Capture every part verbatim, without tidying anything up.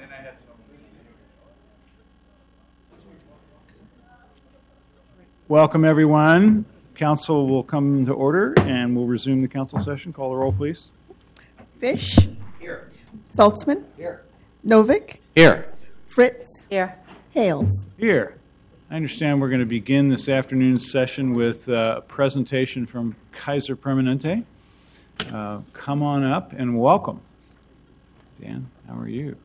Welcome, everyone. Council will come to order, and we'll resume the council session. Call the roll, please. Fish. Here. Saltzman. Here. Novick. Here. Fritz. Here. Hales. Here. I understand we're going to begin this afternoon's session with a presentation from Kaiser Permanente. Uh, come on up and welcome. Dan, how are you?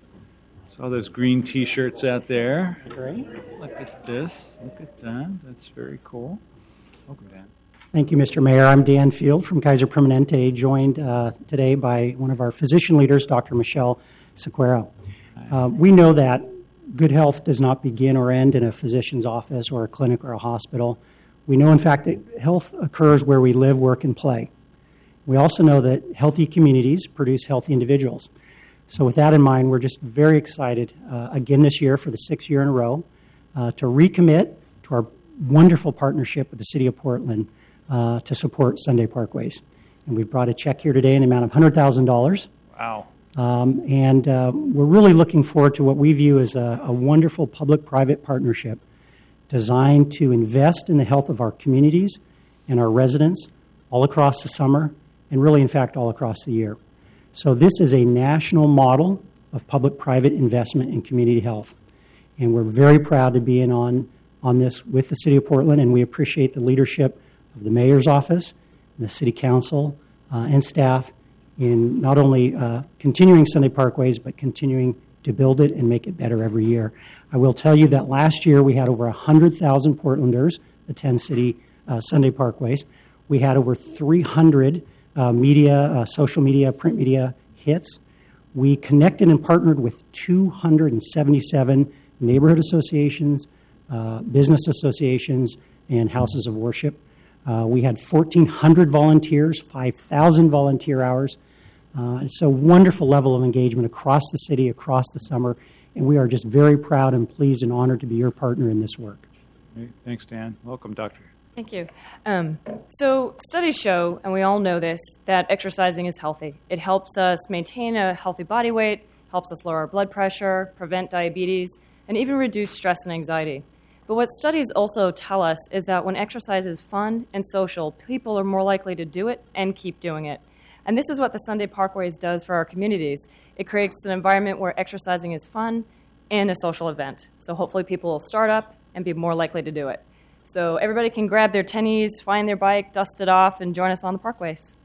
Saw those green T-shirts out there. Great. Look at this. Look at that. That's very cool. Welcome, Dan. Thank you, Mister Mayor. I'm Dan Field from Kaiser Permanente, joined uh, today by one of our physician leaders, Doctor Michelle Sequeira. Uh, we know that good health does not begin or end in a physician's office or a clinic or a hospital. We know, in fact, that health occurs where we live, work, and play. We also know that healthy communities produce healthy individuals. So with that in mind, we're just very excited uh, again this year for the sixth year in a row uh, to recommit to our wonderful partnership with the City of Portland uh, to support Sunday Parkways. And we've brought a check here today in the amount of one hundred thousand dollars. Wow. Um, and uh, we're really looking forward to what we view as a, a wonderful public-private partnership designed to invest in the health of our communities and our residents all across the summer and really, in fact, all across the year. So this is a national model of public-private investment in community health. And we're very proud to be in on, on this with the City of Portland, and we appreciate the leadership of the Mayor's Office, and the City Council, uh, and staff in not only uh, continuing Sunday Parkways, but continuing to build it and make it better every year. I will tell you that last year we had over one hundred thousand Portlanders attend City uh, Sunday Parkways. We had over three hundred Uh, media, uh, social media, print media hits. We connected and partnered with two hundred seventy-seven neighborhood associations, uh, business associations, and houses of worship. Uh, we had fourteen hundred volunteers, five thousand volunteer hours. Uh, it's a wonderful level of engagement across the city, across the summer, and we are just very proud and pleased and honored to be your partner in this work. Great. Thanks, Dan. Welcome, Doctor Thank you. Um, so studies show, and we all know this, that exercising is healthy. It helps us maintain a healthy body weight, helps us lower our blood pressure, prevent diabetes, and even reduce stress and anxiety. But what studies also tell us is that when exercise is fun and social, people are more likely to do it and keep doing it. And this is what the Sunday Parkways does for our communities. It creates an environment where exercising is fun and a social event. So hopefully people will start up and be more likely to do it. So everybody can grab their tennies, find their bike, dust it off, and join us on the parkways.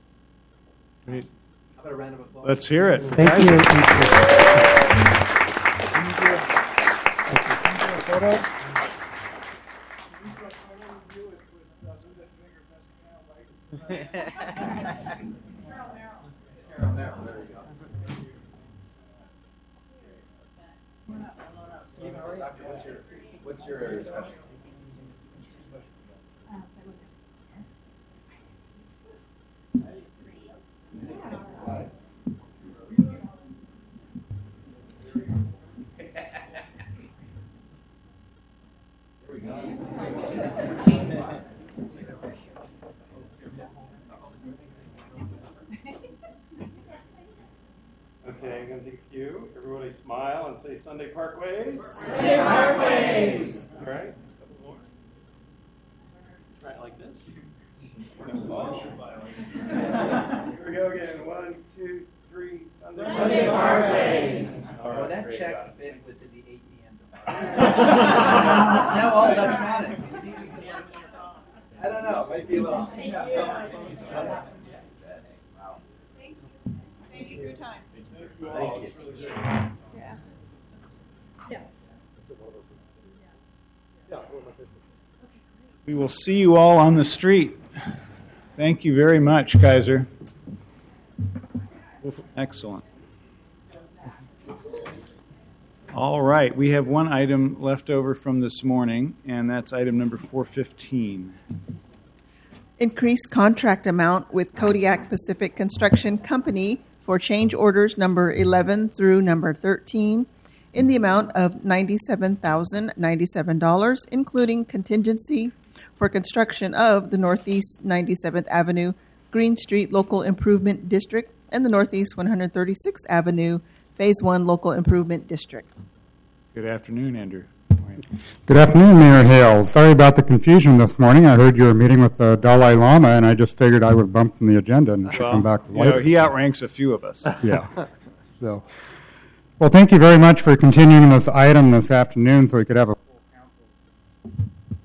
Great. How about a round of applause? Let's hear it. Thank you. Thank What's your area specialty? Okay, I'm going to take a cue. Everybody smile and say Sunday Parkways. Sunday Parkways. All right. A couple more. Try it like this. Here we go again. One, two, three. Sunday, Sunday Parkways. All right, Well, that great check job. fit within the A T M device. It's now all electronic. I don't know. It might be a little. Thank you for your time. Thank you. Yeah. Yeah. We will see you all on the street. Thank you very much, Kaiser. Excellent. All right, we have one item left over from this morning, and that's item number four fifteen. Increased contract amount with Kodiak Pacific Construction Company for change orders number eleven through number thirteen in the amount of ninety-seven thousand ninety-seven dollars, including contingency for construction of the Northeast ninety-seventh Avenue Green Street Local Improvement District and the Northeast one hundred thirty-sixth Avenue Phase one Local Improvement District. Good afternoon, Andrew. Good afternoon, Mayor Hale. Sorry about the confusion this morning. I heard you were meeting with the Dalai Lama, and I just figured I was bumped from the agenda and should come back to You know, life. he outranks a few of us. Yeah. So, well, thank you very much for continuing this item this afternoon so we could have a full council.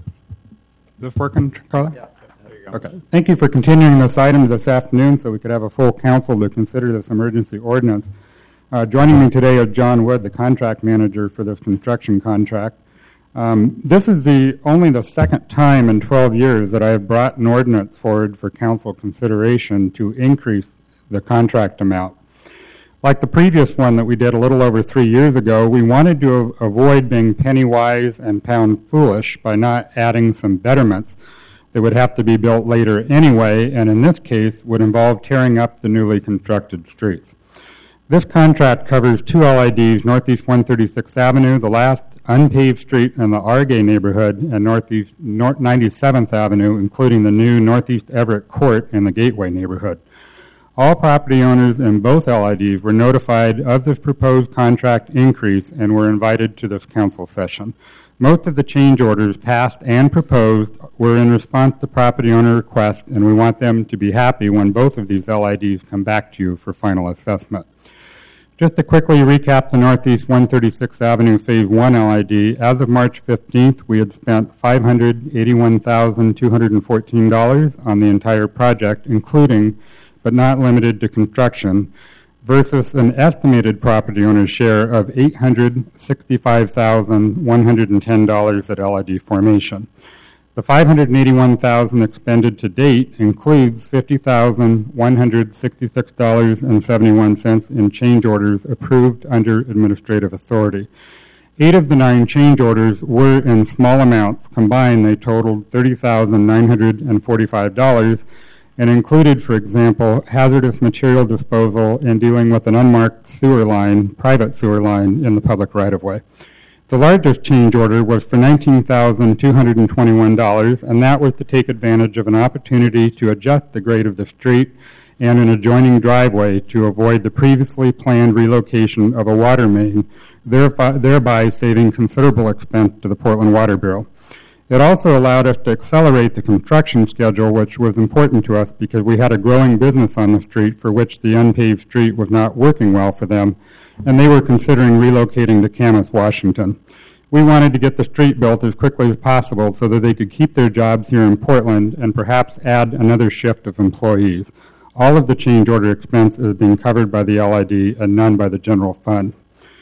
This working, Carla? Yeah. There you go. Okay. Thank you for continuing this item this afternoon so we could have a full council to consider this emergency ordinance. Uh, joining me today is John Wood, the contract manager for this construction contract. Um, this is the only the second time in twelve years that I have brought an ordinance forward for council consideration to increase the contract amount. Like the previous one that we did a little over three years ago, we wanted to a- avoid being penny wise and pound foolish by not adding some betterments that would have to be built later anyway, and in this case would involve tearing up the newly constructed streets. This contract covers two L I Ds, Northeast one thirty-sixth Avenue, the last unpaved street in the Argay neighborhood, and Northeast North ninety-seventh Avenue, including the new Northeast Everett Court in the Gateway neighborhood. All property owners in both L I Ds were notified of this proposed contract increase and were invited to this council session. Most of the change orders passed and proposed were in response to property owner requests, and we want them to be happy when both of these L I Ds come back to you for final assessment. Just to quickly recap the Northeast one thirty-sixth Avenue Phase one L I D, as of March fifteenth, we had spent five hundred eighty-one thousand two hundred fourteen dollars on the entire project, including, but not limited to, construction, versus an estimated property owner's share of eight hundred sixty-five thousand one hundred ten dollars at L I D formation. The five hundred eighty-one thousand dollars expended to date includes fifty thousand one hundred sixty-six dollars and seventy-one cents in change orders approved under administrative authority. Eight of the nine change orders were in small amounts. Combined, they totaled thirty thousand nine hundred forty-five dollars and included, for example, hazardous material disposal and dealing with an unmarked sewer line, private sewer line, in the public right-of-way. The largest change order was for nineteen thousand two hundred twenty-one dollars, and that was to take advantage of an opportunity to adjust the grade of the street and an adjoining driveway to avoid the previously planned relocation of a water main, thereby, thereby saving considerable expense to the Portland Water Bureau. It also allowed us to accelerate the construction schedule, which was important to us because we had a growing business on the street for which the unpaved street was not working well for them, and they were considering relocating to Camas, Washington. We wanted to get the street built as quickly as possible so that they could keep their jobs here in Portland and perhaps add another shift of employees. All of the change order expense is being covered by the L I D and none by the general fund.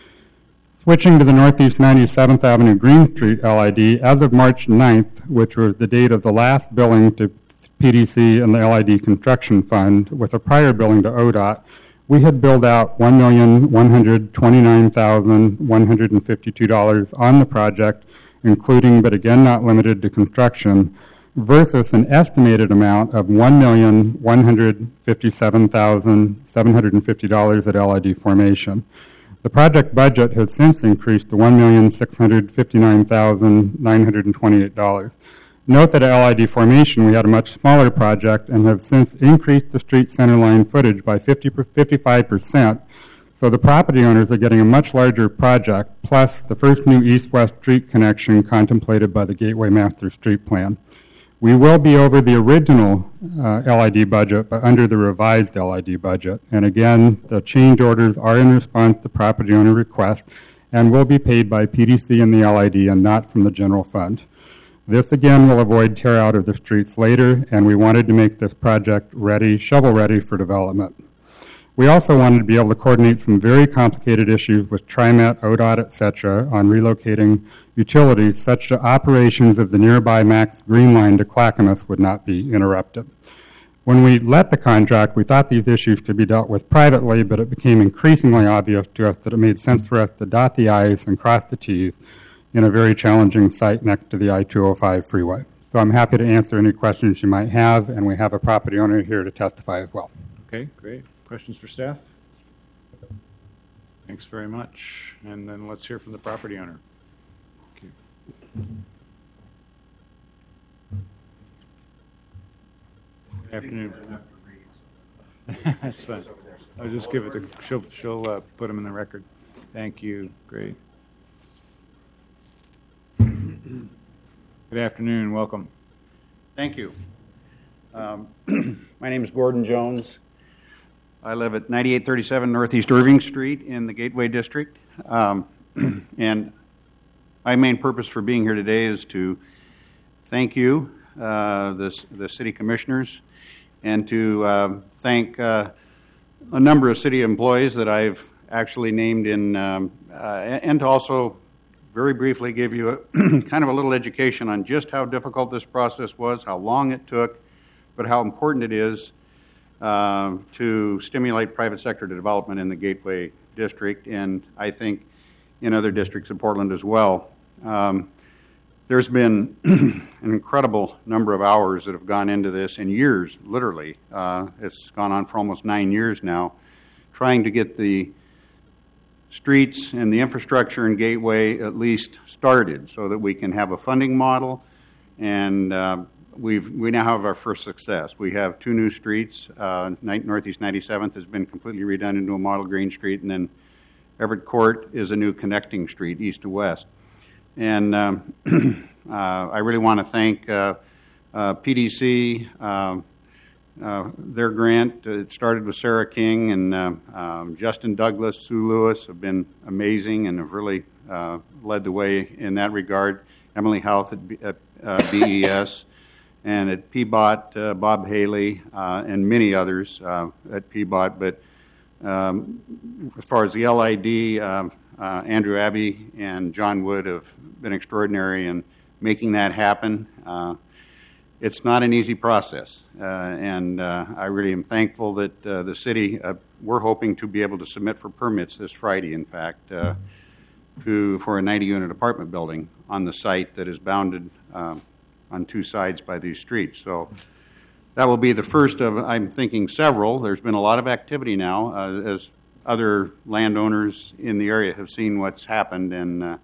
Switching to the Northeast ninety-seventh Avenue Green Street L I D, as of March ninth, which was the date of the last billing to P D C and the L I D Construction Fund, with a prior billing to O D O T, we had billed out one million one hundred twenty-nine thousand one hundred fifty-two dollars on the project, including, but again not limited to, construction, versus an estimated amount of one million one hundred fifty-seven thousand seven hundred fifty dollars at L I D formation. The project budget has since increased to one million six hundred fifty-nine thousand nine hundred twenty-eight dollars. Note that at L I D formation we had a much smaller project and have since increased the street centerline footage by fifty-five percent, so the property owners are getting a much larger project, plus the first new east-west street connection contemplated by the Gateway Master Street Plan. We will be over the original uh, L I D budget, but under the revised L I D budget. And again, the change orders are in response to property owner requests and will be paid by P D C and the L I D and not from the general fund. This again will avoid tear out of the streets later, and we wanted to make this project ready, shovel ready for development. We also wanted to be able to coordinate some very complicated issues with TriMet, O D O T, et cetera, on relocating utilities such that operations of the nearby Max Green Line to Clackamas would not be interrupted. When we let the contract, we thought these issues could be dealt with privately, but it became increasingly obvious to us that it made sense for us to dot the I's and cross the T's in a very challenging site next to the I two oh five freeway. So I'm happy to answer any questions you might have, and we have a property owner here to testify as well. Okay, great. Questions for staff? Thanks very much. And then let's hear from the property owner. Thank you. Good afternoon. That's fine. I'll just give it to, she'll, she'll uh, put them in the record. Thank you. Great. Good afternoon. Welcome. Thank you. Um, my name is Gordon Jones. I live at ninety-eight thirty-seven Northeast Irving Street in the Gateway District. Um, and my main purpose for being here today is to thank you, uh, the, the city commissioners, and to uh, thank uh, a number of city employees that I've actually named in, um, uh, and to also very briefly give you a kind of a little education on just how difficult this process was, how long it took, but how important it is uh, to stimulate private sector development in the Gateway District, and I think in other districts of Portland as well. Um, there's been an incredible number of hours that have gone into this, and years, literally. Uh, it's gone on for almost nine years now, trying to get the streets and the infrastructure in Gateway at least started so that we can have a funding model, and uh, we've, we now have our first success. We have two new streets. Uh, Northeast ninety-seventh has been completely redone into a model green street, and then Everett Court is a new connecting street, east to west. And um, uh, I really want to thank uh, uh, P D C, uh, uh, their grant. It started with Sarah King, and uh, um, Justin Douglas, Sue Lewis have been amazing and have really uh, led the way in that regard. Emily Houth at, B, at uh, B E S, and at P B O T, uh, Bob Haley, uh, and many others uh, at P B O T. But Um, as far as the L I D, uh, uh, Andrew Abbey and John Wood have been extraordinary in making that happen. Uh, it's not an easy process, uh, and uh, I really am thankful that uh, the city, uh, we're hoping to be able to submit for permits this Friday, in fact, uh, to, for a ninety-unit apartment building on the site that is bounded uh, on two sides by these streets. So that will be the first of, I'm thinking, several. There's been a lot of activity now uh, as other landowners in the area have seen what's happened, and uh,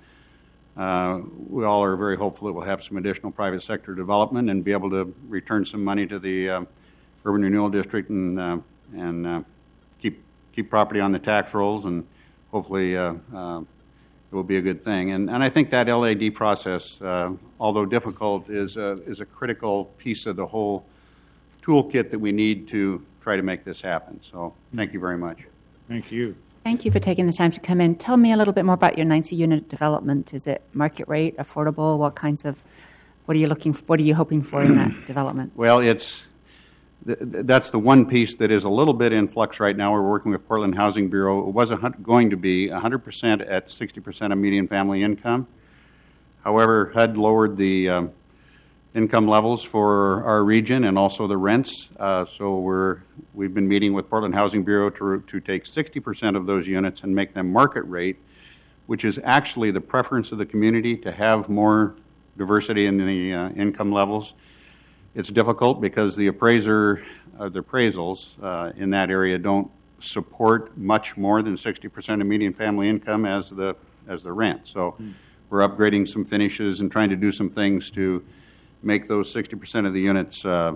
uh, we all are very hopeful that we'll have some additional private sector development and be able to return some money to the uh, Urban Renewal District and uh, and uh, keep keep property on the tax rolls, and hopefully uh, uh, it will be a good thing. And and I think that L A D process, uh, although difficult, is a, is a critical piece of the whole toolkit that we need to try to make this happen. So thank you very much. Thank you. Thank you for taking the time to come in. Tell me a little bit more about your ninety-unit development. Is it market rate, affordable? What kinds of, what are you looking, for, what are you hoping for in that development? Well, it's, th- that's the one piece that is a little bit in flux right now. We're working with Portland Housing Bureau. It was a, going to be one hundred percent at sixty percent of median family income. However, H U D lowered the um, income levels for our region and also the rents. Uh, so we're, we've been meeting with Portland Housing Bureau to, to take sixty percent of those units and make them market rate, which is actually the preference of the community to have more diversity in the uh, income levels. It's difficult because the appraiser, uh, the appraisals uh, in that area don't support much more than sixty percent of median family income as the, as the rent. So mm. we're upgrading some finishes and trying to do some things to make those sixty percent of the units uh,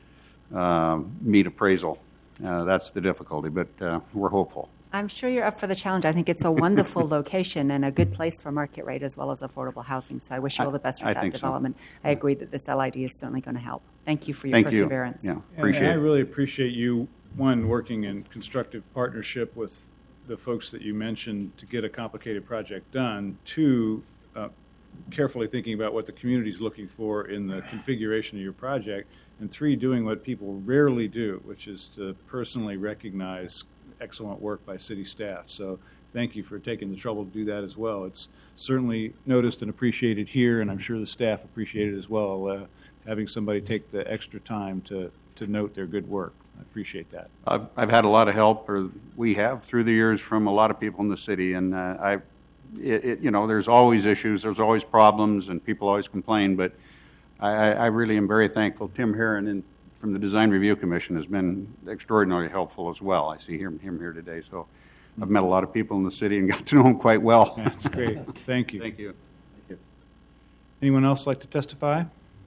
uh, meet appraisal. Uh, that's the difficulty, but uh, we're hopeful. I'm sure you're up for the challenge. I think it's a wonderful location and a good place for market rate as well as affordable housing. So I wish you all the best with I that think development. So. I agree that this L I D is certainly going to help. Thank you for your Thank perseverance. You. Yeah, appreciate and, and it. I really appreciate you, one, working in constructive partnership with the folks that you mentioned to get a complicated project done. Two, uh, carefully thinking about what the community is looking for in the configuration of your project, and three, doing what people rarely do, which is to personally recognize excellent work by city staff. So thank you for taking the trouble to do that as well. It's certainly noticed and appreciated here, and I'm sure the staff appreciate it as well, uh, having somebody take the extra time to, to note their good work. I appreciate that. I've, I've had a lot of help, or we have, through the years from a lot of people in the city, and uh, I It, it, you know, there's always issues, there's always problems, and people always complain, but I, I really am very thankful. Tim Herron in, from the Design Review Commission has been extraordinarily helpful as well. I see him, him here today, so I've met a lot of people in the city and got to know him quite well. That's great. Thank you. Thank you. Thank you. Anyone else like to testify?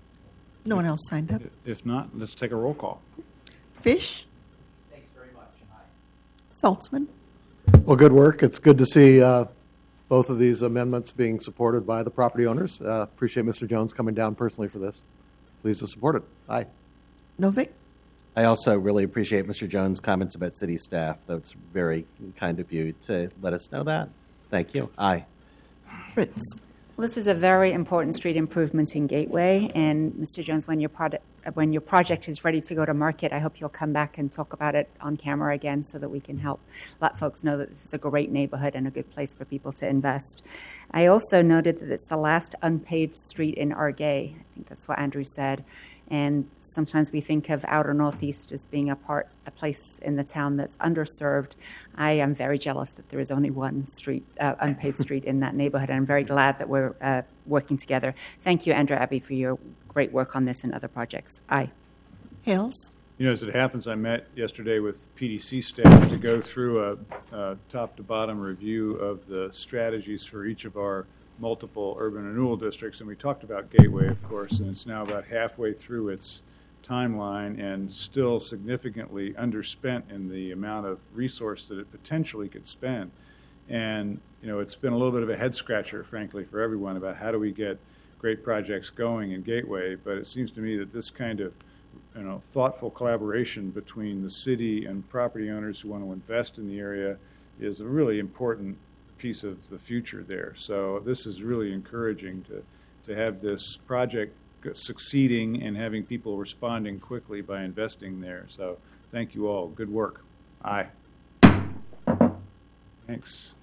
No one else signed up. If not, let's take a roll call. Fish, Thanks very much. Aye. Saltzman. Well, good work. It's good to see uh, both of these amendments being supported by the property owners. Uh, appreciate Mister Jones coming down personally for this. Pleased to support it. Aye. Novick. I also really appreciate Mister Jones' comments about city staff. That's very kind of you to let us know that. Thank you. Aye. Fritz. Well, this is a very important street improvement in Gateway, and Mister Jones, when your product, when your project is ready to go to market, I hope you'll come back and talk about it on camera again so that we can help let folks know that this is a great neighborhood and a good place for people to invest. I also noted that it's the last unpaved street in Arguay. I think that's what Andrew said. And sometimes we think of outer Northeast as being a part, a place in the town that's underserved. I am very jealous that there is only one street, uh, unpaved street in that neighborhood, and I'm very glad that we're uh, working together. Thank you, Andrew Abbey, for your great work on this and other projects. Aye. Hales. You know, as it happens, I met yesterday with P D C staff to go through a, a top-to-bottom review of the strategies for each of our multiple urban renewal districts, and we talked about Gateway, of course, and it's now about halfway through its timeline and still significantly underspent in the amount of resource that it potentially could spend. And, you know, it's been a little bit of a head-scratcher, frankly, for everyone about how do we get great projects going in Gateway, but it seems to me that this kind of, you know, thoughtful collaboration between the city and property owners who want to invest in the area is a really important piece of the future there. So this is really encouraging to, to have this project succeeding and having people responding quickly by investing there. So thank you all. Good work. Aye. Thanks.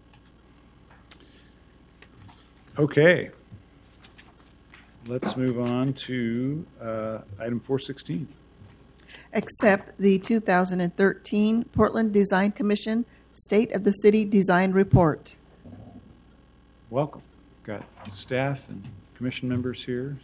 Okay. Let's move on to uh, item four sixteen. Accept the two thousand thirteen Portland Design Commission State of the City Design Report. Welcome. Got staff and commission members here.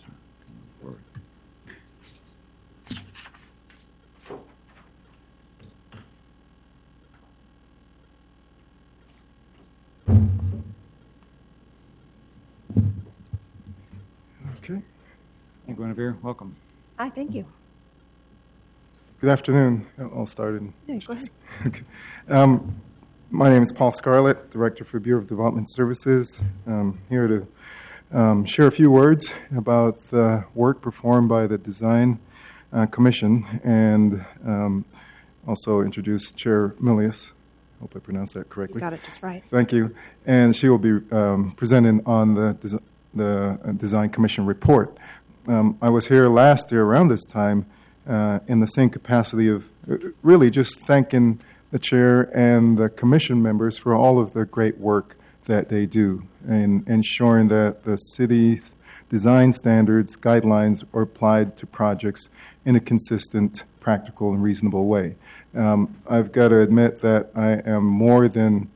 Okay. Hey, Guinevere, welcome. Hi, thank you. Good afternoon. I'll start in. Yeah, go ahead. Okay. Um, my name is Paul Scarlett, Director for Bureau of Development Services. I'm here to um, share a few words about the work performed by the Design uh, Commission and um, also introduce Chair Milius. I hope I pronounced that correctly. You got it just right. Thank you. And she will be um, presenting on the, des- the Design Commission report. Um, I was here last year around this time uh, in the same capacity of really just thanking the chair and the commission members for all of the great work that they do in ensuring that the city's design standards, guidelines are applied to projects in a consistent, practical, and reasonable way. Um, I've got to admit that I am more than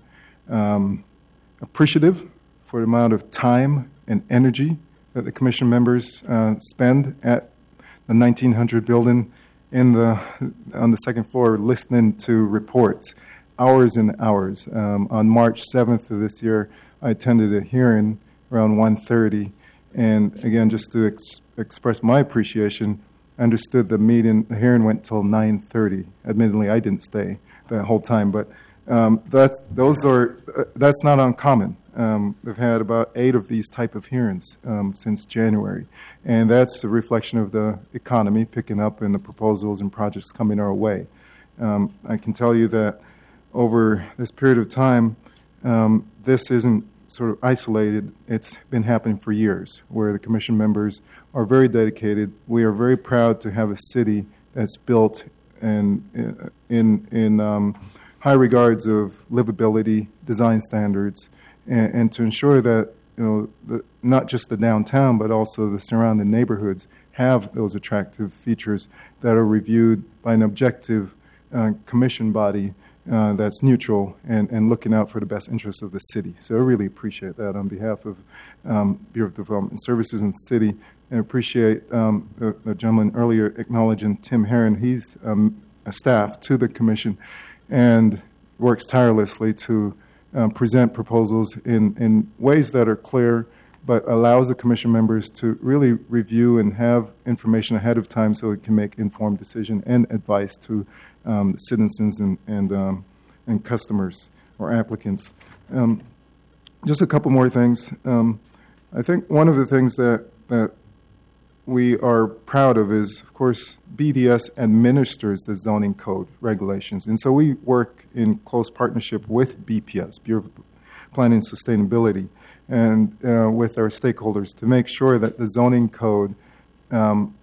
um, appreciative for the amount of time and energy that the commission members uh, spend at the nineteen hundred building in the on the second floor listening to reports, hours and hours. Um, on March seventh of this year, I attended a hearing around one thirty, and again, just to ex- express my appreciation, I understood the meeting, the hearing went till nine thirty. Admittedly, I didn't stay the whole time, but um, that's those are uh, that's not uncommon. Um, they've had about eight of these type of hearings um, since January, and that's a reflection of the economy picking up and the proposals and projects coming our way. Um, I can tell you that over this period of time, um, this isn't sort of isolated. It's been happening for years, where the commission members are very dedicated. We are very proud to have a city that's built and in in, in um, high regards of livability, design standards, and, and to ensure that you know the, not just the downtown but also the surrounding neighborhoods have those attractive features that are reviewed by an objective uh, commission body uh, that's neutral and, and looking out for the best interests of the city. So I really appreciate that on behalf of um, Bureau of Development Services and the city, and appreciate um, the, the gentleman earlier acknowledging Tim Herron. He's um, a staff to the commission and works tirelessly to um, present proposals in, in ways that are clear, but allows the commission members to really review and have information ahead of time so it can make informed decision and advice to um, citizens and, and um, and customers or applicants. Um, just a couple more things. Um, I think one of the things that, that we are proud of is, of course, B D S administers the zoning code regulations. And so we work in close partnership with B P S, Bureau of Planning and Sustainability, and uh, with our stakeholders to make sure that the zoning code um,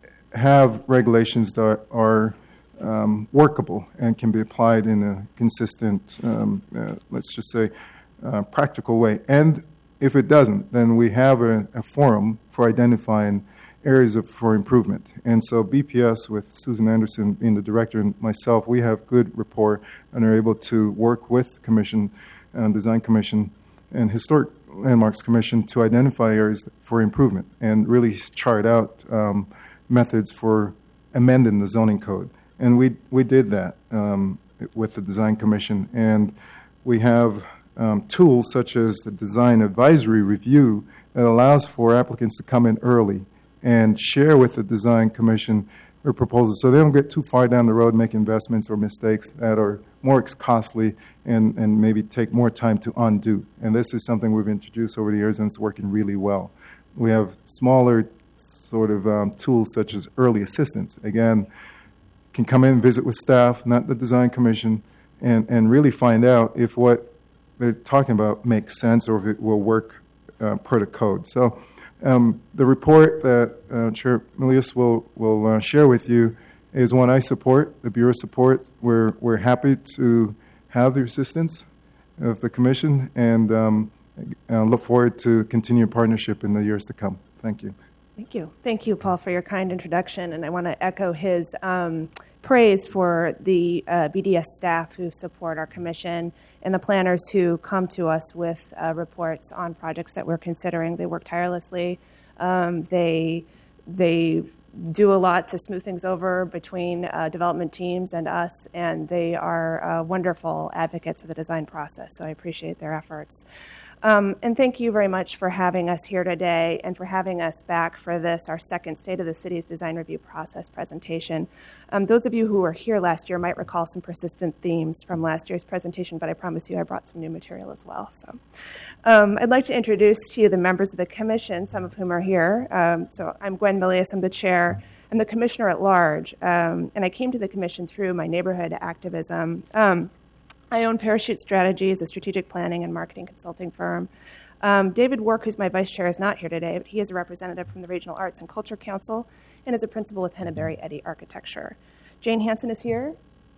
have regulations that are um, workable and can be applied in a consistent, um, uh, let's just say, uh, practical way. And if it doesn't, then we have a, a forum for identifying areas of, for improvement. And so B P S, with Susan Anderson being the director and myself, we have good rapport and are able to work with Commission, uh, Design Commission, and Historic Landmarks Commission to identify areas for improvement and really chart out um, methods for amending the zoning code. And we we did that um, with the Design Commission. And we have um, tools such as the Design Advisory Review that allows for applicants to come in early and share with the Design Commission their proposals so they don't get too far down the road, make investments or mistakes that are more costly and, and maybe take more time to undo. And this is something we've introduced over the years, and it's working really well. We have smaller sort of um, tools such as early assistance. Again, can come in, visit with staff, not the Design Commission, and, and really find out if what they're talking about makes sense or if it will work uh, per the code. So um, the report that uh, Chair Milius will, will uh, share with you is one I support, the Bureau supports. We're, we're happy to have the assistance of the Commission and um, uh, look forward to continued partnership in the years to come. Thank you. Thank you. Thank you, Paul, for your kind introduction. And I want to echo his um, praise for the uh, B D S staff who support our commission and the planners who come to us with uh, reports on projects that we're considering. They work tirelessly. Um, they they do a lot to smooth things over between uh, development teams and us, and they are uh, wonderful advocates of the design process. So I appreciate their efforts. Um, and thank you very much for having us here today and for having us back for this, our second State of the City's Design Review Process presentation. Um, those of you who were here last year might recall some persistent themes from last year's presentation, but I promise you I brought some new material as well. So um, I'd like to introduce to you the members of the Commission, some of whom are here. Um, so I'm Gwen Milius, I'm the chair. I'm the commissioner at large, um, and I came to the Commission through my neighborhood activism. Um, I own Parachute Strategies, a strategic planning and marketing consulting firm. Um, David Work, who's my vice chair, is not here today, but he is a representative from the Regional Arts and Culture Council and is a principal with Henneberry Eddy Architecture. Jane Hansen is here.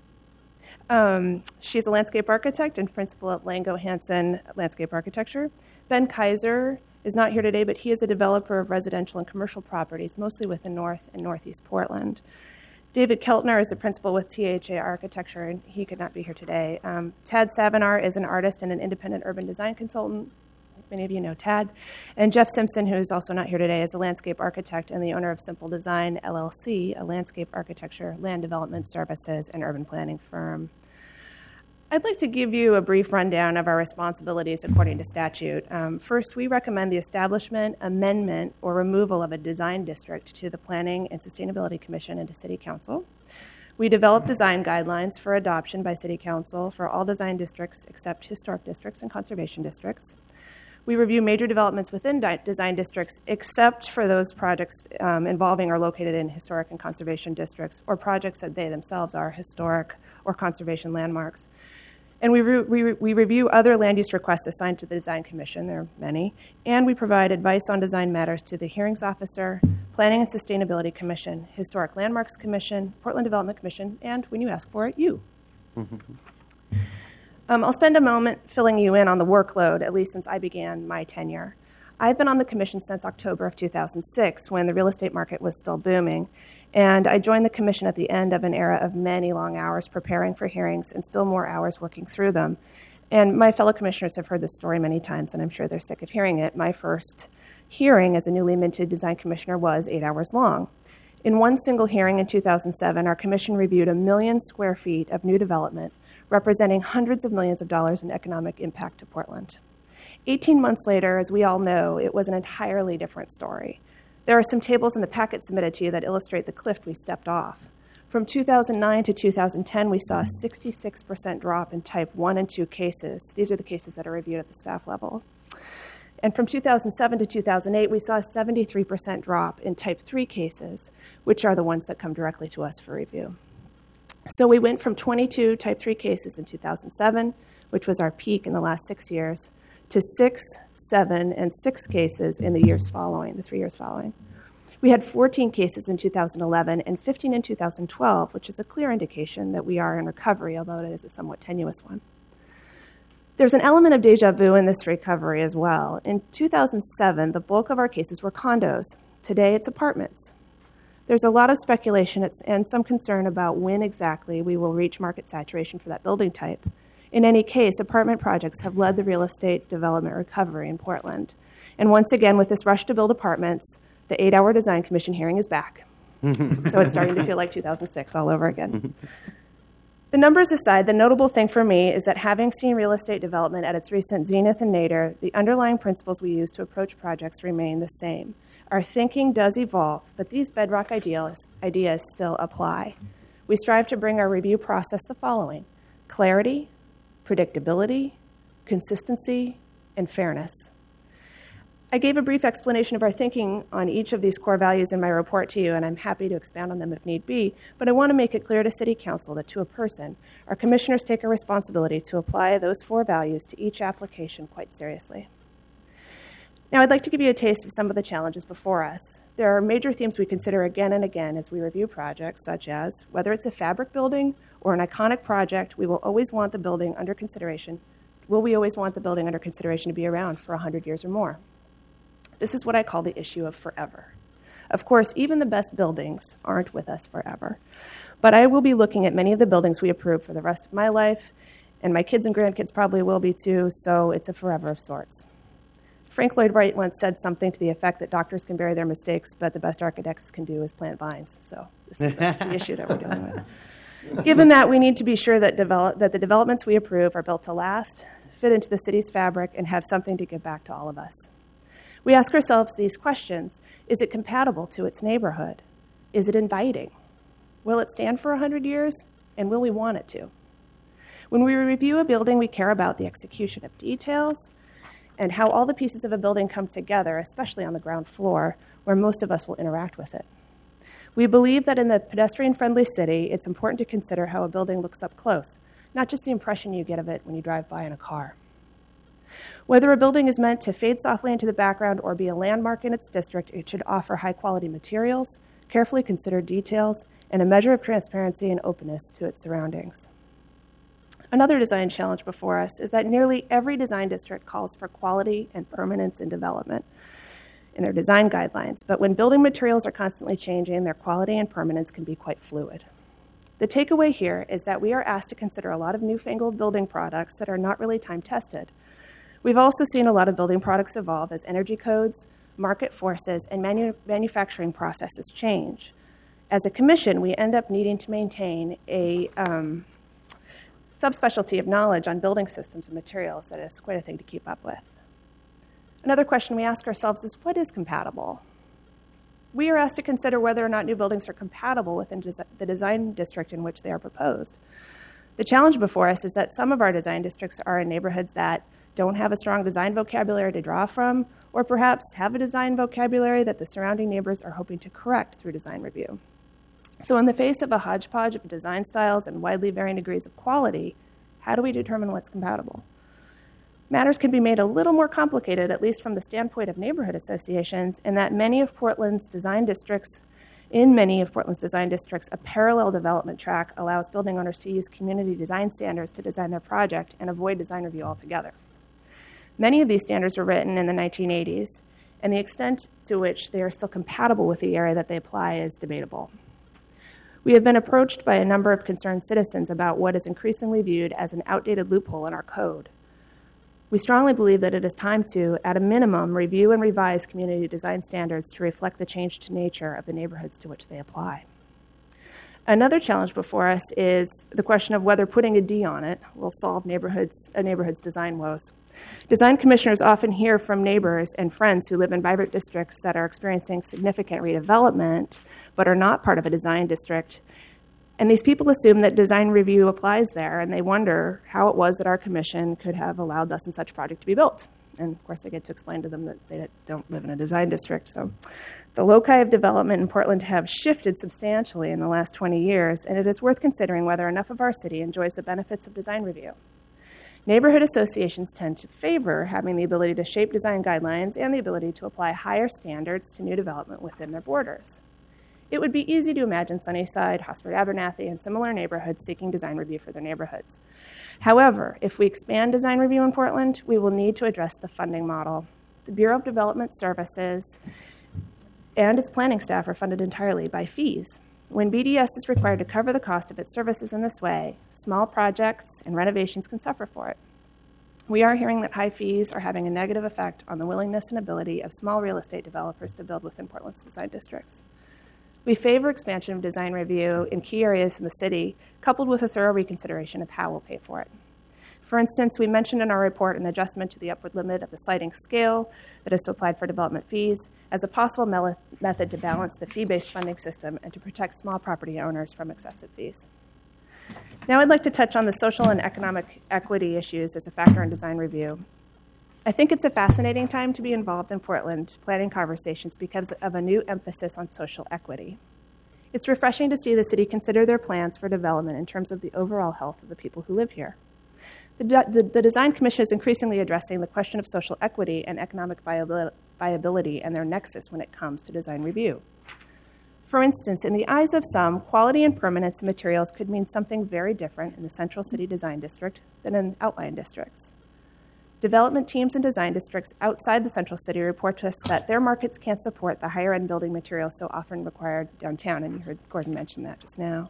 Um, she's a landscape architect and principal at Lango Hansen Landscape Architecture. Ben Kaiser is not here today, but he is a developer of residential and commercial properties, mostly within North and Northeast Portland. David Keltner is a principal with T H A Architecture, and he could not be here today. Um, Tad Savinar is an artist and an independent urban design consultant. Many of you know Tad. And Jeff Simpson, who is also not here today, is a landscape architect and the owner of Simple Design, L L C, a landscape architecture, land development services, and urban planning firm. I'd like to give you a brief rundown of our responsibilities according to statute. Um, first, we recommend the establishment, amendment, or removal of a design district to the Planning and Sustainability Commission and to City Council. We develop design guidelines for adoption by City Council for all design districts except historic districts and conservation districts. We review major developments within di- design districts except for those projects um, involving or located in historic and conservation districts or projects that they themselves are historic or conservation landmarks. And we, re- we, re- we review other land use requests assigned to the Design Commission, there are many, and we provide advice on design matters to the Hearings Officer, Planning and Sustainability Commission, Historic Landmarks Commission, Portland Development Commission, and when you ask for it, you. Mm-hmm. Um, I'll spend a moment filling you in on the workload, at least since I began my tenure. I've been on the Commission since October of two thousand six, when the real estate market was still booming. And I joined the Commission at the end of an era of many long hours preparing for hearings and still more hours working through them. And my fellow commissioners have heard this story many times, and I'm sure they're sick of hearing it. My first hearing as a newly minted design commissioner was eight hours long. In one single hearing in two thousand seven, our commission reviewed a million square feet of new development, representing hundreds of millions of dollars in economic impact to Portland. eighteen months later, as we all know, it was an entirely different story. There are some tables in the packet submitted to you that illustrate the cliff we stepped off. From two thousand nine to two thousand ten, we saw a sixty-six percent drop in type one and two cases. These are the cases that are reviewed at the staff level. And from two thousand seven to two thousand eight, we saw a seventy-three percent drop in type three cases, which are the ones that come directly to us for review. So we went from twenty-two type three cases in two thousand seven, which was our peak in the last six years, to six, seven, and six cases in the years following, the three years following. We had fourteen cases in two thousand eleven and fifteen in two thousand twelve, which is a clear indication that we are in recovery, although it is a somewhat tenuous one. There's an element of deja vu in this recovery as well. In two thousand seven, the bulk of our cases were condos. Today, it's apartments. There's a lot of speculation and some concern about when exactly we will reach market saturation for that building type. In any case, apartment projects have led the real estate development recovery in Portland. And once again, with this rush to build apartments, the eight-hour Design Commission hearing is back. So it's starting to feel like two thousand six all over again. The numbers aside, the notable thing for me is that having seen real estate development at its recent zenith and nadir, the underlying principles we use to approach projects remain the same. Our thinking does evolve, but these bedrock ideas, ideas still apply. We strive to bring our review process the following: clarity, predictability, consistency, and fairness. I gave a brief explanation of our thinking on each of these core values in my report to you, and I'm happy to expand on them if need be, but I want to make it clear to City Council that to a person, our commissioners take a responsibility to apply those four values to each application quite seriously. Now, I'd like to give you a taste of some of the challenges before us. There are major themes we consider again and again as we review projects, such as whether it's a fabric building or an iconic project, we will always want the building under consideration. Will we always want the building under consideration to be around for one hundred years or more? This is what I call the issue of forever. Of course, even the best buildings aren't with us forever. But I will be looking at many of the buildings we approve for the rest of my life, and my kids and grandkids probably will be too, so it's a forever of sorts. Frank Lloyd Wright once said something to the effect that doctors can bury their mistakes, but the best architects can do is plant vines. So this is the, the issue that we're dealing with. Given that, we need to be sure that, develop, that the developments we approve are built to last, fit into the city's fabric, and have something to give back to all of us. We ask ourselves these questions. Is it compatible to its neighborhood? Is it inviting? Will it stand for one hundred years? And will we want it to? When we review a building, we care about the execution of details and how all the pieces of a building come together, especially on the ground floor, where most of us will interact with it. We believe that in the pedestrian-friendly city, it's important to consider how a building looks up close, not just the impression you get of it when you drive by in a car. Whether a building is meant to fade softly into the background or be a landmark in its district, it should offer high-quality materials, carefully considered details, and a measure of transparency and openness to its surroundings. Another design challenge before us is that nearly every design district calls for quality and permanence in development in their design guidelines, but when building materials are constantly changing, their quality and permanence can be quite fluid. The takeaway here is that we are asked to consider a lot of newfangled building products that are not really time-tested. We've also seen a lot of building products evolve as energy codes, market forces, and manu- manufacturing processes change. As a commission, we end up needing to maintain a um, subspecialty of knowledge on building systems and materials that is quite a thing to keep up with. Another question we ask ourselves is, what is compatible? We are asked to consider whether or not new buildings are compatible within des- the design district in which they are proposed. The challenge before us is that some of our design districts are in neighborhoods that don't have a strong design vocabulary to draw from, or perhaps have a design vocabulary that the surrounding neighbors are hoping to correct through design review. So in the face of a hodgepodge of design styles and widely varying degrees of quality, how do we determine what's compatible? Matters can be made a little more complicated, at least from the standpoint of neighborhood associations, in that many of Portland's design districts, in many of Portland's design districts, a parallel development track allows building owners to use community design standards to design their project and avoid design review altogether. Many of these standards were written in the nineteen eighties, and the extent to which they are still compatible with the area that they apply is debatable. We have been approached by a number of concerned citizens about what is increasingly viewed as an outdated loophole in our code. We strongly believe that it is time to, at a minimum, review and revise community design standards to reflect the changed nature of the neighborhoods to which they apply. Another challenge before us is the question of whether putting a D on it will solve neighborhoods, a neighborhood's design woes. Design commissioners often hear from neighbors and friends who live in vibrant districts that are experiencing significant redevelopment but are not part of a design district And these people assume that design review applies there, and they wonder how it was that our commission could have allowed thus and such project to be built. And of course, I get to explain to them that they don't live in a design district. So the loci of development in Portland have shifted substantially in the last twenty years, and it is worth considering whether enough of our city enjoys the benefits of design review. Neighborhood associations tend to favor having the ability to shape design guidelines and the ability to apply higher standards to new development within their borders. It would be easy to imagine Sunnyside, Hosford Abernathy, and similar neighborhoods seeking design review for their neighborhoods. However, if we expand design review in Portland, we will need to address the funding model. The Bureau of Development Services and its planning staff are funded entirely by fees. When B D S is required to cover the cost of its services in this way, small projects and renovations can suffer for it. We are hearing that high fees are having a negative effect on the willingness and ability of small real estate developers to build within Portland's design districts. We favor expansion of design review in key areas in the city, coupled with a thorough reconsideration of how we'll pay for it. For instance, we mentioned in our report an adjustment to the upward limit of the sliding scale that is applied for development fees as a possible mel- method to balance the fee-based funding system and to protect small property owners from excessive fees. Now I'd like to touch on the social and economic equity issues as a factor in design review. I think it's a fascinating time to be involved in Portland planning conversations because of a new emphasis on social equity. It's refreshing to see the city consider their plans for development in terms of the overall health of the people who live here. The, the, the Design Commission is increasingly addressing the question of social equity and economic viabil- viability and their nexus when it comes to design review. For instance, in the eyes of some, quality and permanence of materials could mean something very different in the Central City Design District than in outlying districts. Development teams in design districts outside the Central City report to us that their markets can't support the higher-end building materials so often required downtown, and you heard Gordon mention that just now.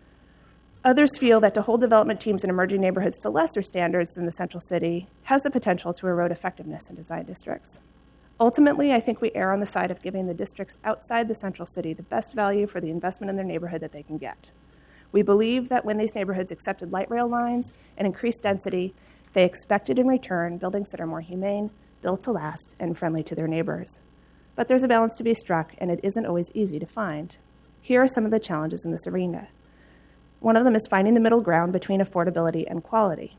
Others feel that to hold development teams in emerging neighborhoods to lesser standards than the Central City has the potential to erode effectiveness in design districts. Ultimately, I think we err on the side of giving the districts outside the Central City the best value for the investment in their neighborhood that they can get. We believe that when these neighborhoods accepted light rail lines and increased density, they expected in return buildings that are more humane, built to last, and friendly to their neighbors. But there's a balance to be struck, and it isn't always easy to find. Here are some of the challenges in this arena. One of them is finding the middle ground between affordability and quality.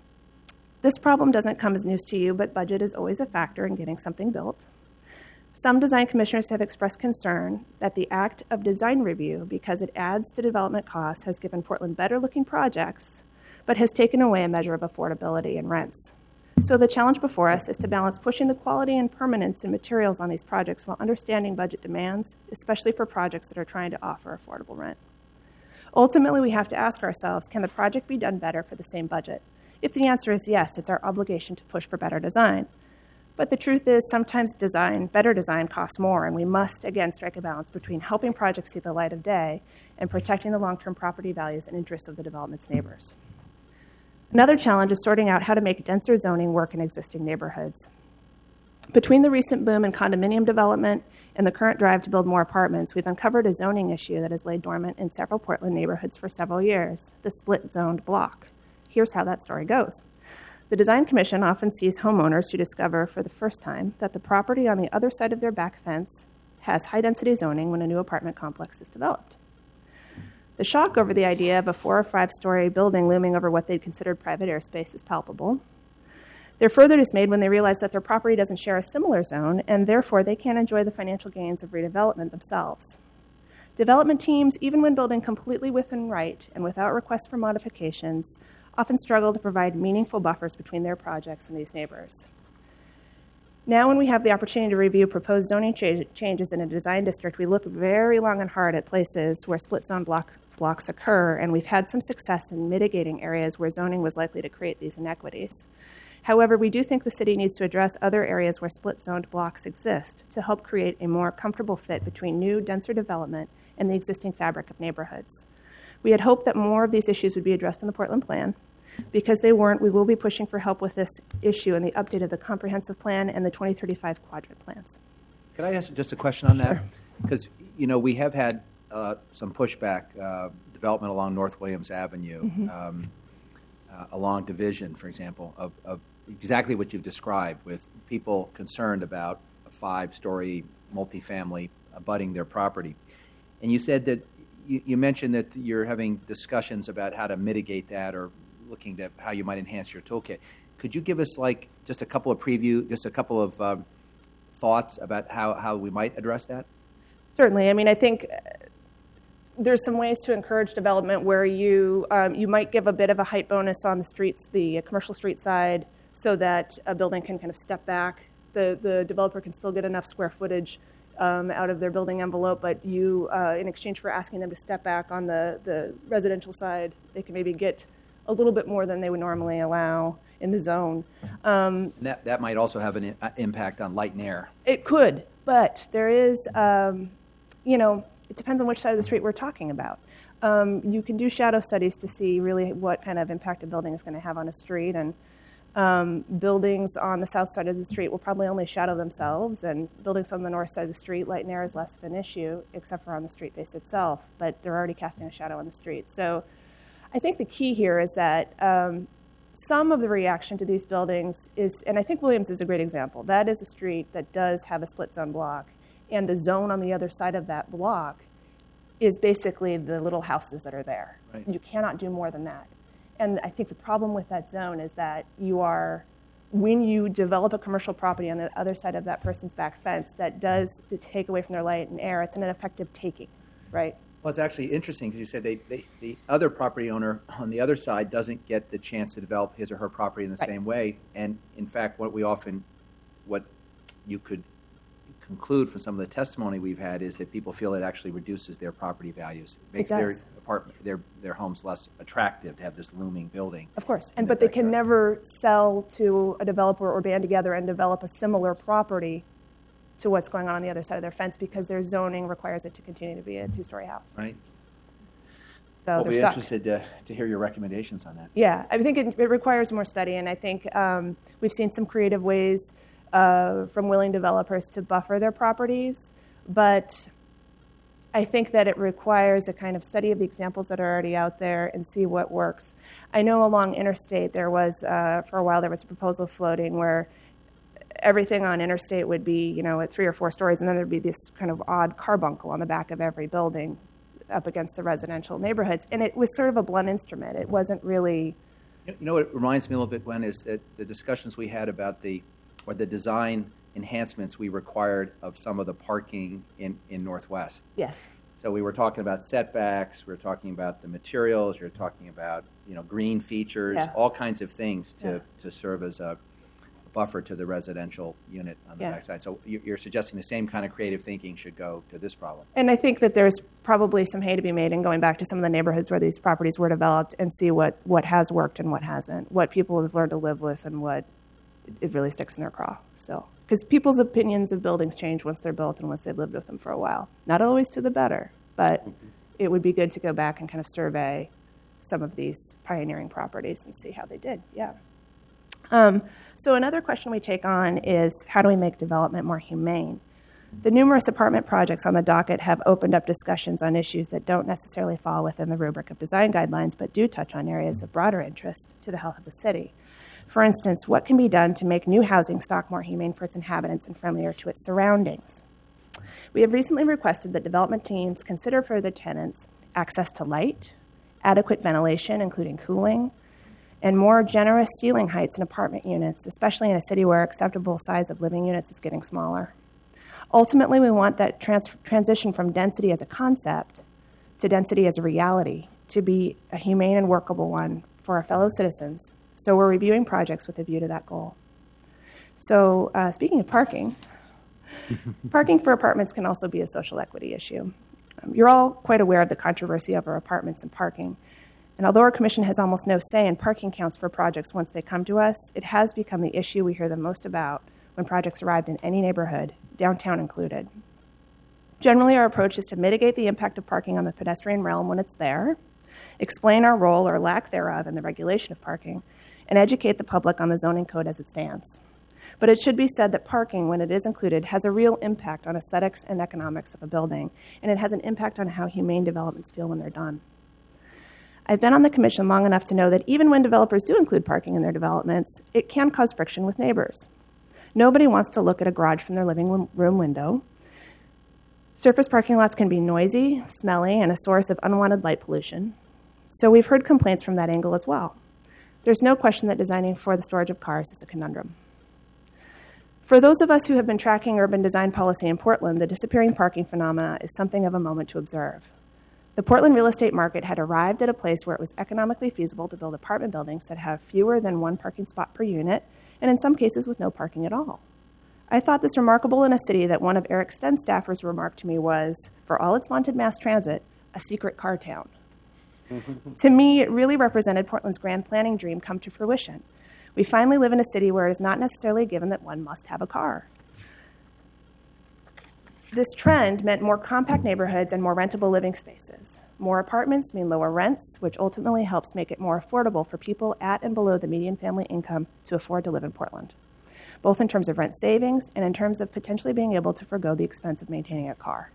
This problem doesn't come as news to you, but budget is always a factor in getting something built. Some design commissioners have expressed concern that the act of design review, because it adds to development costs, has given Portland better-looking projects, but has taken away a measure of affordability and rents. So the challenge before us is to balance pushing the quality and permanence in materials on these projects while understanding budget demands, especially for projects that are trying to offer affordable rent. Ultimately, we have to ask ourselves, can the project be done better for the same budget? If the answer is yes, it's our obligation to push for better design. But the truth is, sometimes design, better design costs more, and we must, again, strike a balance between helping projects see the light of day and protecting the long-term property values and interests of the development's neighbors. Another challenge is sorting out how to make denser zoning work in existing neighborhoods. Between the recent boom in condominium development and the current drive to build more apartments, we've uncovered a zoning issue that has laid dormant in several Portland neighborhoods for several years, the split-zoned block. Here's how that story goes. The Design Commission often sees homeowners who discover for the first time that the property on the other side of their back fence has high-density zoning when a new apartment complex is developed. The shock over the idea of a four or five-story building looming over what they'd considered private airspace is palpable. They're further dismayed when they realize that their property doesn't share a similar zone, and therefore they can't enjoy the financial gains of redevelopment themselves. Development teams, even when building completely within right and without requests for modifications, often struggle to provide meaningful buffers between their projects and these neighbors. Now, when we have the opportunity to review proposed zoning ch- changes in a design district, we look very long and hard at places where split-zone block, blocks occur, and we've had some success in mitigating areas where zoning was likely to create these inequities. However, we do think the city needs to address other areas where split-zoned blocks exist to help create a more comfortable fit between new, denser development and the existing fabric of neighborhoods. We had hoped that more of these issues would be addressed in the Portland Plan. Because they weren't, we will be pushing for help with this issue in the update of the comprehensive plan and the twenty thirty-five quadrant plans. Could I ask just a question on that? Because, sure. you know, we have had uh, some pushback, uh, development along North Williams Avenue, mm-hmm. um, uh, along Division, for example, of, of exactly what you've described, with people concerned about a five-story multifamily abutting their property. And you said that you, you mentioned that you're having discussions about how to mitigate that or looking at how you might enhance your toolkit. Could you give us like just a couple of preview, just a couple of um, thoughts about how, how we might address that? Certainly. I mean, I think there's some ways to encourage development where you um, you might give a bit of a height bonus on the streets, the commercial street side, so that a building can kind of step back. The the developer can still get enough square footage um, out of their building envelope, but you, uh, in exchange for asking them to step back on the, the residential side, they can maybe get a little bit more than they would normally allow in the zone. Um, that, that might also have an I- impact on light and air. It could, but there is, um, you know, it depends on which side of the street we're talking about. Um, you can do shadow studies to see really what kind of impact a building is going to have on a street, and um, buildings on the south side of the street will probably only shadow themselves, and buildings on the north side of the street, light and air is less of an issue, except for on the street base itself, but they're already casting a shadow on the street. So I think the key here is that um, some of the reaction to these buildings is, and I think Williams is a great example, that is a street that does have a split zone block, and the zone on the other side of that block is basically the little houses that are there. Right. You cannot do more than that. And I think the problem with that zone is that you are, when you develop a commercial property on the other side of that person's back fence that does to take away from their light and air, it's an ineffective taking, right? Well, it's actually interesting because you said they, they, the other property owner on the other side doesn't get the chance to develop his or her property in the Right. same way. And in fact, what we often, what you could conclude from some of the testimony we've had is that people feel it actually reduces their property values. It makes It their does. apartment, their their homes less attractive to have this looming building. Of course, in and their but they can backyard. never sell to a developer or band together and develop a similar property to what's going on on the other side of their fence because their zoning requires it to continue to be a two-story house. Right. So We'll they're be stuck. interested to, to hear your recommendations on that. Yeah, I think it, it requires more study, and I think um, we've seen some creative ways uh, from willing developers to buffer their properties, but I think that it requires a kind of study of the examples that are already out there and see what works. I know along Interstate there was, uh, for a while, there was a proposal floating where everything on Interstate would be, you know, at three or four stories, and then there'd be this kind of odd carbuncle on the back of every building up against the residential neighborhoods. And it was sort of a blunt instrument. It wasn't really... You know what it reminds me a little bit, Gwen, is that the discussions we had about the, or the design enhancements we required of some of the parking in, in Northwest. Yes. So we were talking about setbacks, we were talking about the materials, we were talking about, you know, green features, Yeah. all kinds of things to, Yeah. to serve as a buffer to the residential unit on the Yeah. backside. So you- you're suggesting the same kind of creative thinking should go to this problem. And I think that there's probably some hay to be made in going back to some of the neighborhoods where these properties were developed and see what, what has worked and what hasn't, what people have learned to live with and what it really sticks in their craw still. Because people's opinions of buildings change once they're built and once they've lived with them for a while. Not always to the better, but it would be good to go back and kind of survey some of these pioneering properties and see how they did. Yeah. Um, so another question we take on is how do we make development more humane? The numerous apartment projects on the docket have opened up discussions on issues that don't necessarily fall within the rubric of design guidelines, but do touch on areas of broader interest to the health of the city. For instance, what can be done to make new housing stock more humane for its inhabitants and friendlier to its surroundings? We have recently requested that development teams consider for their tenants access to light, adequate ventilation, including cooling, and more generous ceiling heights in apartment units, especially in a city where acceptable size of living units is getting smaller. Ultimately, we want that trans- transition from density as a concept to density as a reality to be a humane and workable one for our fellow citizens. So we're reviewing projects with a view to that goal. So uh, speaking of parking, parking for apartments can also be a social equity issue. Um, you're all quite aware of the controversy over apartments and parking. And although our commission has almost no say in parking counts for projects once they come to us, it has become the issue we hear the most about when projects arrived in any neighborhood, downtown included. Generally, our approach is to mitigate the impact of parking on the pedestrian realm when it's there, explain our role or lack thereof in the regulation of parking, and educate the public on the zoning code as it stands. But it should be said that parking, when it is included, has a real impact on aesthetics and economics of a building, and it has an impact on how humane developments feel when they're done. I've been on the commission long enough to know that even when developers do include parking in their developments, it can cause friction with neighbors. Nobody wants to look at a garage from their living room window. Surface parking lots can be noisy, smelly, and a source of unwanted light pollution. So we've heard complaints from that angle as well. There's no question that designing for the storage of cars is a conundrum. For those of us who have been tracking urban design policy in Portland, the disappearing parking phenomena is something of a moment to observe. The Portland real estate market had arrived at a place where it was economically feasible to build apartment buildings that have fewer than one parking spot per unit, and in some cases with no parking at all. I thought this remarkable in a city that one of Eric Stenn's staffers remarked to me was, for all its vaunted mass transit, a secret car town. To me, it really represented Portland's grand planning dream come to fruition. We finally live in a city where it is not necessarily given that one must have a car. This trend meant more compact neighborhoods and more rentable living spaces. More apartments mean lower rents, which ultimately helps make it more affordable for people at and below the median family income to afford to live in Portland, both in terms of rent savings and in terms of potentially being able to forgo the expense of maintaining a car.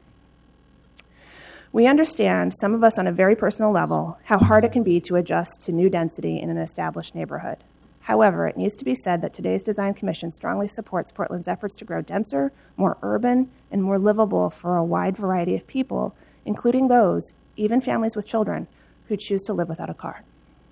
We understand, some of us on a very personal level, how hard it can be to adjust to new density in an established neighborhood. However, it needs to be said that today's Design Commission strongly supports Portland's efforts to grow denser, more urban, and more livable for a wide variety of people, including those, even families with children, who choose to live without a car.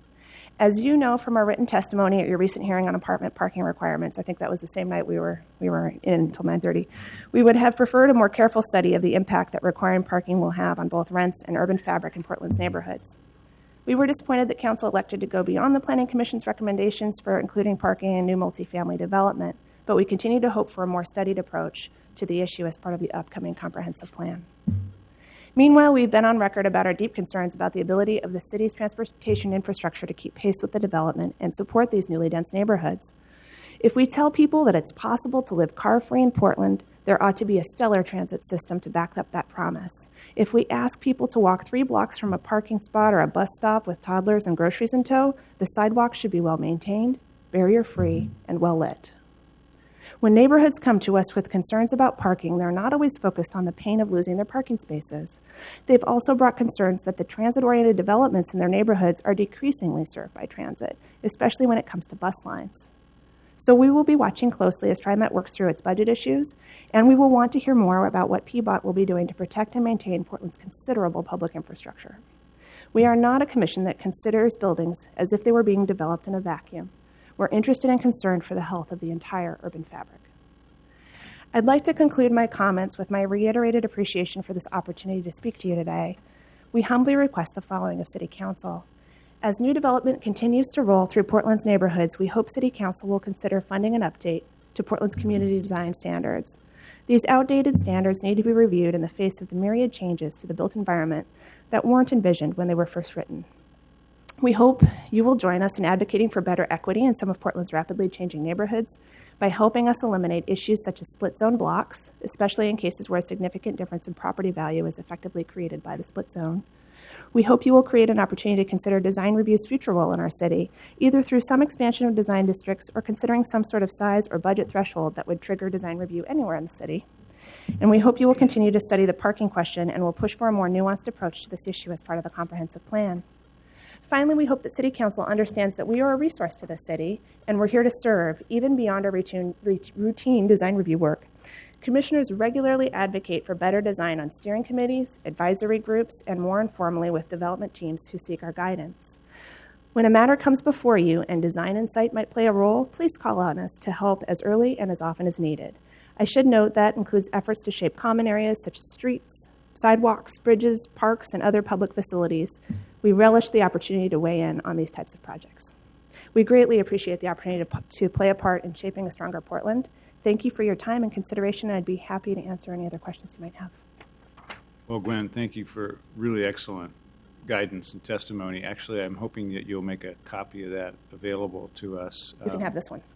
As you know from our written testimony at your recent hearing on apartment parking requirements, I think that was the same night we were we were in until nine thirty, we would have preferred a more careful study of the impact that requiring parking will have on both rents and urban fabric in Portland's neighborhoods. We were disappointed that Council elected to go beyond the Planning Commission's recommendations for including parking in new multifamily development, but we continue to hope for a more studied approach to the issue as part of the upcoming comprehensive plan. Meanwhile, we've been on record about our deep concerns about the ability of the city's transportation infrastructure to keep pace with the development and support these newly dense neighborhoods. If we tell people that it's possible to live car-free in Portland, there ought to be a stellar transit system to back up that promise. If we ask people to walk three blocks from a parking spot or a bus stop with toddlers and groceries in tow, the sidewalks should be well-maintained, barrier-free, and well-lit. When neighborhoods come to us with concerns about parking, they're not always focused on the pain of losing their parking spaces. They've also brought concerns that the transit-oriented developments in their neighborhoods are decreasingly served by transit, especially when it comes to bus lines. So we will be watching closely as TriMet works through its budget issues, and we will want to hear more about what P B O T will be doing to protect and maintain Portland's considerable public infrastructure. We are not a commission that considers buildings as if they were being developed in a vacuum. We're interested and concerned for the health of the entire urban fabric. I'd like to conclude my comments with my reiterated appreciation for this opportunity to speak to you today. We humbly request the following of City Council. As new development continues to roll through Portland's neighborhoods, we hope City Council will consider funding an update to Portland's community design standards. These outdated standards need to be reviewed in the face of the myriad changes to the built environment that weren't envisioned when they were first written. We hope you will join us in advocating for better equity in some of Portland's rapidly changing neighborhoods by helping us eliminate issues such as split zone blocks, especially in cases where a significant difference in property value is effectively created by the split zone. We hope you will create an opportunity to consider design review's future role in our city, either through some expansion of design districts or considering some sort of size or budget threshold that would trigger design review anywhere in the city. And we hope you will continue to study the parking question and will push for a more nuanced approach to this issue as part of the comprehensive plan. Finally, we hope that City Council understands that we are a resource to the city and we're here to serve, even beyond our routine, routine design review work. Commissioners regularly advocate for better design on steering committees, advisory groups, and more informally with development teams who seek our guidance. When a matter comes before you and design insight might play a role, please call on us to help as early and as often as needed. I should note that includes efforts to shape common areas such as streets, sidewalks, bridges, parks, and other public facilities. We relish the opportunity to weigh in on these types of projects. We greatly appreciate the opportunity to, to play a part in shaping a stronger Portland. Thank you for your time and consideration, and I'd be happy to answer any other questions you might have. Well, Gwen, thank you for really excellent guidance and testimony. Actually, I'm hoping that you'll make a copy of that available to us. You can um, have this one.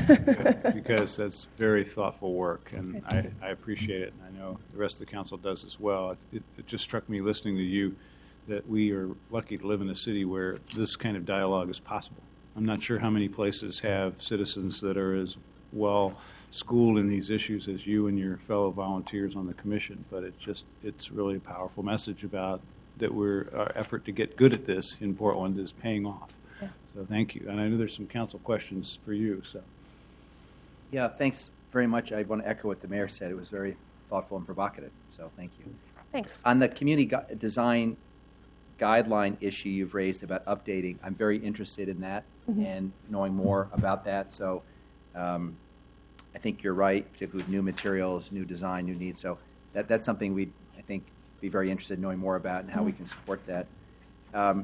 Because that's very thoughtful work, and I, I appreciate it, and I know the rest of the council does as well. It, it, it just struck me listening to you that we are lucky to live in a city where this kind of dialogue is possible. I'm not sure how many places have citizens that are as well schooled in these issues as you and your fellow volunteers on the commission, but it just it's really a powerful message about that we're our effort to get good at this in Portland is paying off. Yeah. So thank you. And I know there's some council questions for you. So yeah, thanks very much. I want to echo what the mayor said. It was very thoughtful and provocative. So thank you. Thanks. On the community gu- design guideline issue you've raised about updating, I'm very interested in that Mhm. and knowing more about that. So um, I think you're right, particularly with new materials, new design, new needs. So that, that's something we'd, I think, be very interested in knowing more about and how we can support that. Um,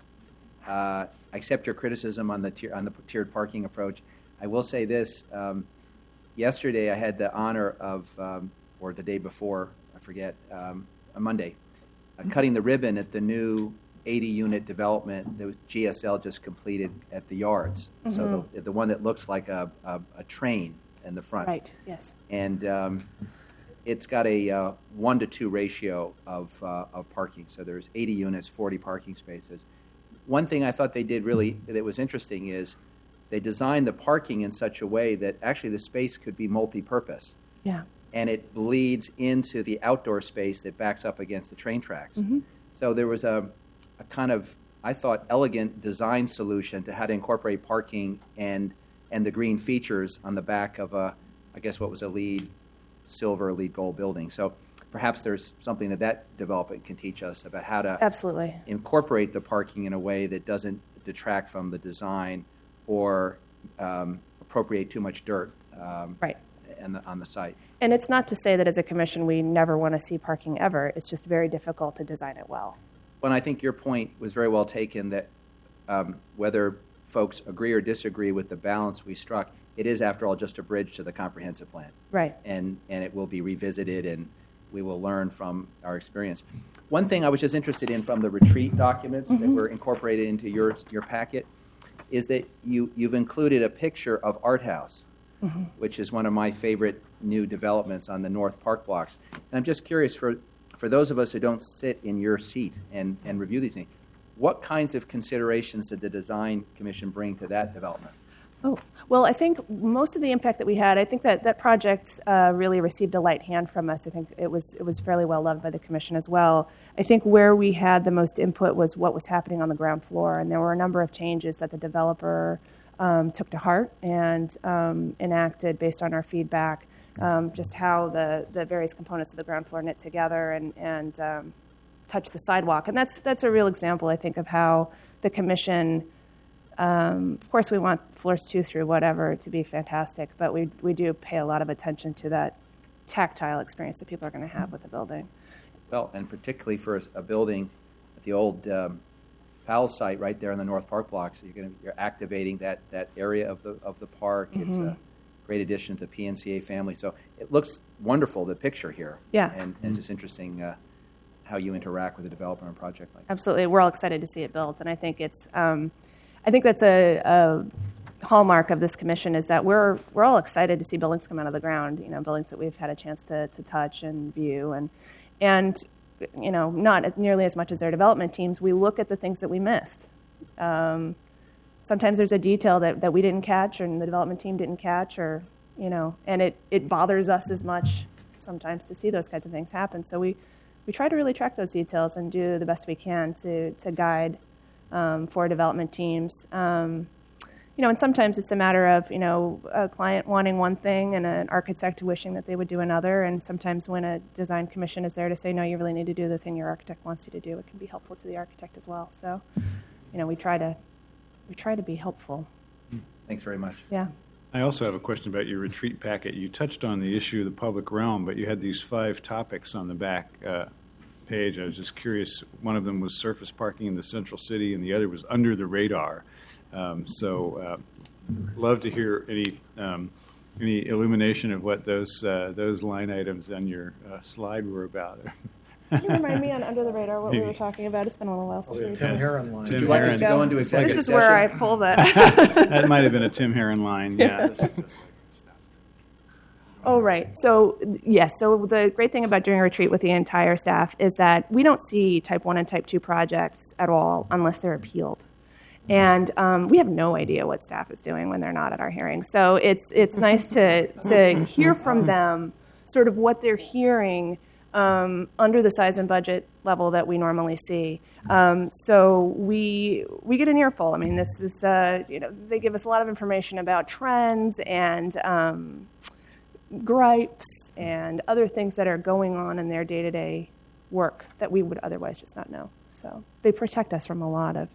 uh, I accept your criticism on the tier, on the tiered parking approach. I will say this. Um, yesterday I had the honor of, um, or the day before, I forget, um, on Monday, uh, cutting the ribbon at the new eighty unit development that was G S L just completed at the yards. Mhm. So the, the one that looks like a, a, a train in the front. Right, yes. And um, it's got a uh, one to two ratio of, uh, of parking. So there's eighty units, forty parking spaces. One thing I thought they did really that was interesting is they designed the parking in such a way that actually the space could be multi-purpose. Yeah. And it bleeds into the outdoor space that backs up against the train tracks. Mhm. So there was a, a kind of, I thought, elegant design solution to how to incorporate parking and and the green features on the back of a, I guess what was a LEED silver, LEED gold building. So perhaps there's something that that development can teach us about how to Absolutely. incorporate the parking in a way that doesn't detract from the design or um, appropriate too much dirt um, right. on, the, on the site. And it's not to say that as a commission we never want to see parking ever. It's just very difficult to design it well. Well, and I think your point was very well taken that um, whether folks agree or disagree with the balance we struck, it is, after all, just a bridge to the comprehensive plan. Right. And, and it will be revisited, and we will learn from our experience. One thing I was just interested in from the retreat documents Mm-hmm. that were incorporated into your, your packet is that you, you've included a picture of Art House, Mm-hmm. which is one of my favorite new developments on the North Park blocks. And I'm just curious, for, for those of us who don't sit in your seat and, and review these things, what kinds of considerations did the Design Commission bring to that development? Oh, well, I think most of the impact that we had, I think that that project uh, really received a light hand from us. I think it was it was fairly well loved by the commission as well. I think where we had the most input was what was happening on the ground floor, and there were a number of changes that the developer um, took to heart and um, enacted based on our feedback, um, just how the, the various components of the ground floor knit together and, and um, touch the sidewalk. And that's that's a real example, I think, of how the commission, um, of course, we want floors two through whatever to be fantastic, but we we do pay a lot of attention to that tactile experience that people are going to have with the building. Well, and particularly for a, a building at the old um, Powell site right there in the North Park blocks, you're going to you're activating that, that area of the of the park. Mm-hmm. It's a great addition to the P N C A family. So it looks wonderful, the picture here. Yeah. And, and just interesting uh, how you interact with a developer on a project like that. Absolutely, we're all excited to see it built, and I think it's, um, I think that's a, a hallmark of this commission is that we're we're all excited to see buildings come out of the ground. You know, buildings that we've had a chance to to touch and view, and and you know, not as, nearly as much as their development teams. We look at the things that we missed. Um, sometimes there's a detail that, that we didn't catch, and the development team didn't catch, or you know, and it it bothers us as much sometimes to see those kinds of things happen. So we. We try to really track those details and do the best we can to, to guide um, for development teams. Um, you know, and sometimes it's a matter of, you know, a client wanting one thing and an architect wishing that they would do another. And sometimes when a design commission is there to say, no, you really need to do the thing your architect wants you to do, it can be helpful to the architect as well. So, you know, we try to we try to be helpful. Thanks very much. Yeah. I also have a question about your retreat packet. You touched on the issue of the public realm, but you had these five topics on the back uh, page. I was just curious. One of them was surface parking in the central city, and the other was under the radar. Um, so, uh, love to hear any um, any illumination of what those uh, those line items on your uh, slide were about. Can you remind me on Under the Radar what Maybe. we were talking about? It's been a little while since we Tim Heron line. Tim Would you like us to Heron. go into This executive is session? where I pull that. That might have been a Tim Heron line. Yeah. Oh, right. So, yes. So the great thing about doing a retreat with the entire staff is that we don't see type one and type two projects at all unless they're appealed. And um, we have no idea what staff is doing when they're not at our hearings. So it's it's nice to, to hear from them sort of what they're hearing um, under the size and budget level that we normally see. Um, so we we get an earful. I mean, this is, uh, you know, they give us a lot of information about trends and um, gripes and other things that are going on in their day-to-day work that we would otherwise just not know. So they protect us from a lot of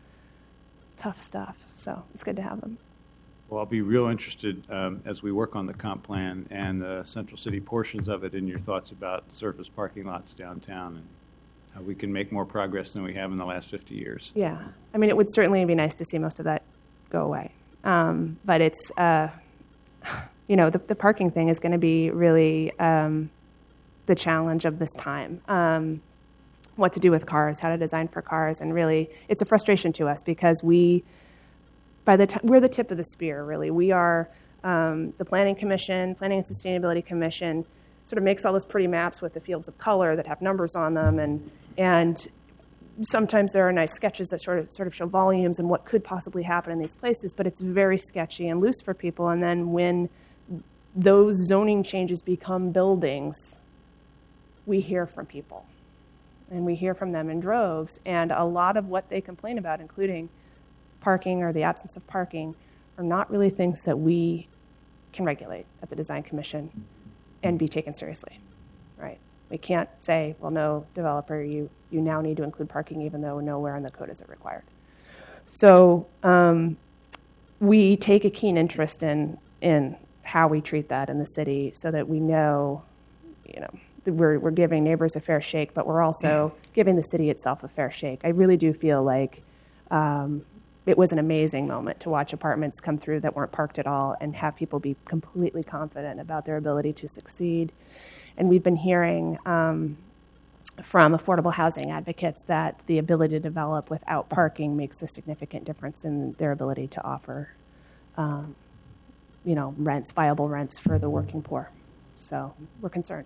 tough stuff. So it's good to have them. Well, I'll be real interested um, as we work on the comp plan and the Central City portions of it in your thoughts about surface parking lots downtown and how we can make more progress than we have in the last fifty years. Yeah. I mean, it would certainly be nice to see most of that go away. Um, but it's, uh, you know, the, the parking thing is going to be really um, the challenge of this time. Um, what to do with cars, how to design for cars, and really, it's a frustration to us because we, by the time, we're the tip of the spear, really. We are um, the Planning Commission, Planning and Sustainability Commission, sort of makes all those pretty maps with the fields of color that have numbers on them, and and sometimes there are nice sketches that sort of sort of show volumes and what could possibly happen in these places, but it's very sketchy and loose for people. And then when those zoning changes become buildings, we hear from people, and we hear from them in droves. And a lot of what they complain about, including parking or the absence of parking, are not really things that we can regulate at the Design Commission and be taken seriously, right? We can't say, well, no, developer, you, you now need to include parking even though nowhere in the code is it required. So um, we take a keen interest in in how we treat that in the city so that we know, you know, that we're, we're giving neighbors a fair shake, but we're also giving the city itself a fair shake. I really do feel like um, it was an amazing moment to watch apartments come through that weren't parked at all and have people be completely confident about their ability to succeed. And we've been hearing um, from affordable housing advocates that the ability to develop without parking makes a significant difference in their ability to offer, um, you know, rents, viable rents for the working poor. So we're concerned.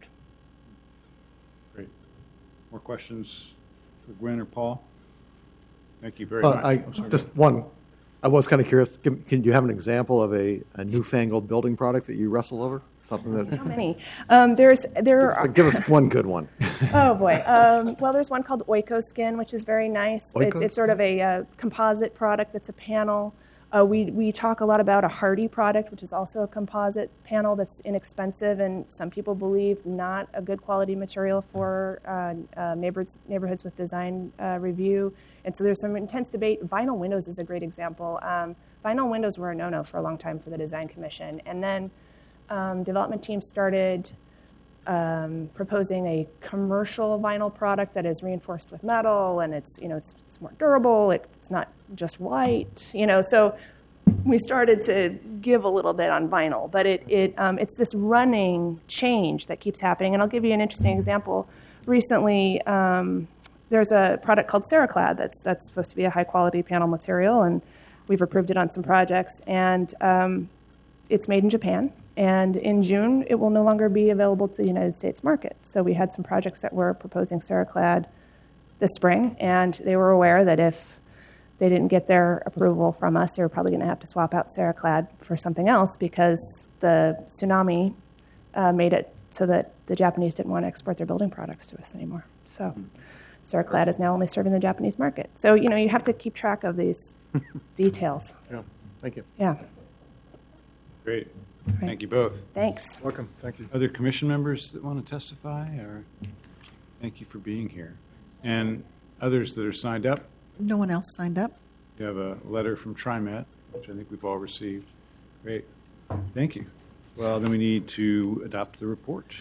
Great. More questions for Gwen or Paul? Thank you very Well, much. I, Oh, sorry. just one, I was kind of curious, can, can you have an example of a, a newfangled building product that you wrestle over? Something that, How many? Um, there's there are. give us one good one. Oh boy. Um, well, there's one called Oikoskin, which is very nice. It's, it's sort of a uh, composite product that's a panel. Uh, we we talk a lot about a Hardy product, which is also a composite panel that's inexpensive and some people believe not a good quality material for uh, uh, neighbors neighborhoods with design uh, review. And so there's some intense debate. Vinyl windows is a great example. Um, vinyl windows were a no-no for a long time for the Design Commission, and then um, development teams started um, proposing a commercial vinyl product that is reinforced with metal, and it's you know it's, it's more durable. It, it's not just white, you know. So we started to give a little bit on vinyl, but it it um, it's this running change that keeps happening. And I'll give you an interesting example. Recently, um, there's a product called Ceraclad that's that's supposed to be a high quality panel material, and we've approved it on some projects, and um, it's made in Japan. And in June, it will no longer be available to the United States market. So we had some projects that were proposing Ceraclad this spring, and they were aware that if they didn't get their approval from us, they were probably going to have to swap out Ceraclad for something else because the tsunami uh, made it so that the Japanese didn't want to export their building products to us anymore. So Ceraclad is now only serving the Japanese market. So, you know, you have to keep track of these details. Yeah, thank you. Yeah. Great. Thank you both. Thanks. Welcome. Thank you. Other commission members that want to testify? Or thank you for being here. And others that are signed up? No one else signed up. You have a letter from TriMet, which I think we've all received. Great. Thank you. Well, then we need to adopt the report.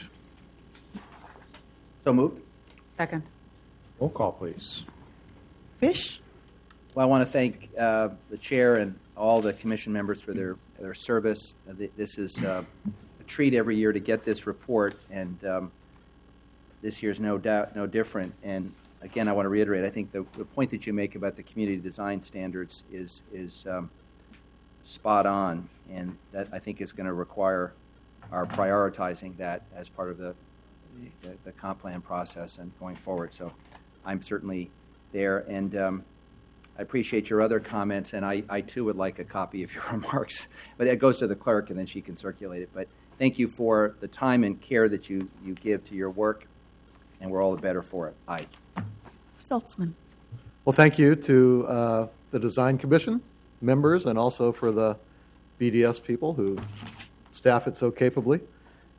So moved. Second. Roll call, please. Fish? Well, I want to thank uh, the chair and all the commission members for their, their service. Uh, th- This is uh, a treat every year to get this report, and um, this year's no doubt no different. And again, I want to reiterate, I think the, the point that you make about the community design standards is is um, spot on, and that I think is going to require our prioritizing that as part of the, the, the comp plan process and going forward. So I'm certainly there, and um, I appreciate your other comments, and I, I too would like a copy of your remarks. But it goes to the clerk, and then she can circulate it. But thank you for the time and care that you, you give to your work, and we're all the better for it. Aye. Saltzman. Well, thank you to uh, the Design Commission members and also for the B D S people who staff it so capably.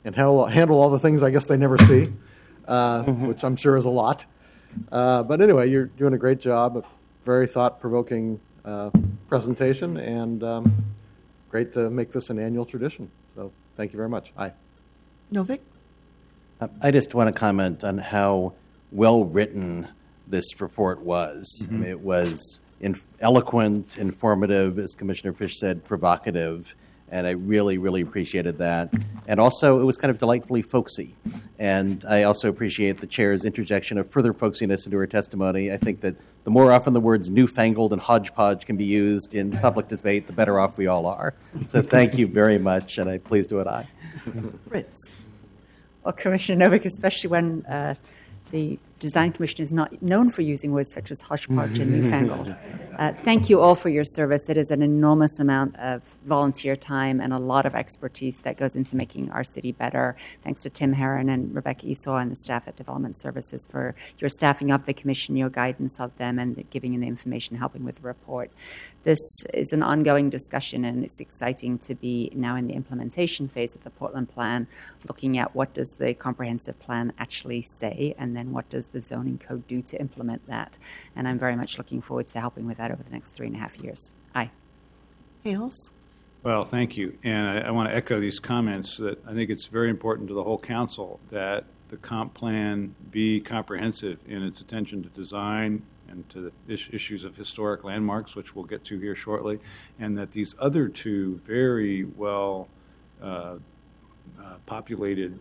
and handle, handle all the things I guess they never see, uh, which I'm sure is a lot. Uh, but anyway, you're doing a great job, a very thought-provoking uh, presentation, and um, great to make this an annual tradition. So thank you very much. Aye. Novik? Uh, I just want to comment on how well-written this report was. Mm-hmm. I mean, it was in, eloquent, informative, as Commissioner Fish said, provocative, and I really, really appreciated that. And also, it was kind of delightfully folksy. And I also appreciate the chair's interjection of further folksiness into her testimony. I think that the more often the words newfangled and hodgepodge can be used in public debate, the better off we all are. So thank you very much, and I please do it aye. Fritz? Well, Commissioner Novik, especially when uh, the Design Commission is not known for using words such as hodgepodge and newfangled. Uh, thank you all for your service. It is an enormous amount of volunteer time and a lot of expertise that goes into making our city better. Thanks to Tim Herron and Rebecca Esau and the staff at Development Services for your staffing of the commission, your guidance of them, and giving them the information, helping with the report. This is an ongoing discussion, and it's exciting to be now in the implementation phase of the Portland Plan, looking at what does the comprehensive plan actually say, and then what does the zoning code do to implement that. And I'm very much looking forward to helping with that over the next three and a half years. Aye. Hales? Well, thank you. And I, I want to echo these comments that I think it's very important to the whole council that the comp plan be comprehensive in its attention to design and to the is- issues of historic landmarks, which we'll get to here shortly, and that these other two very well uh, uh, populated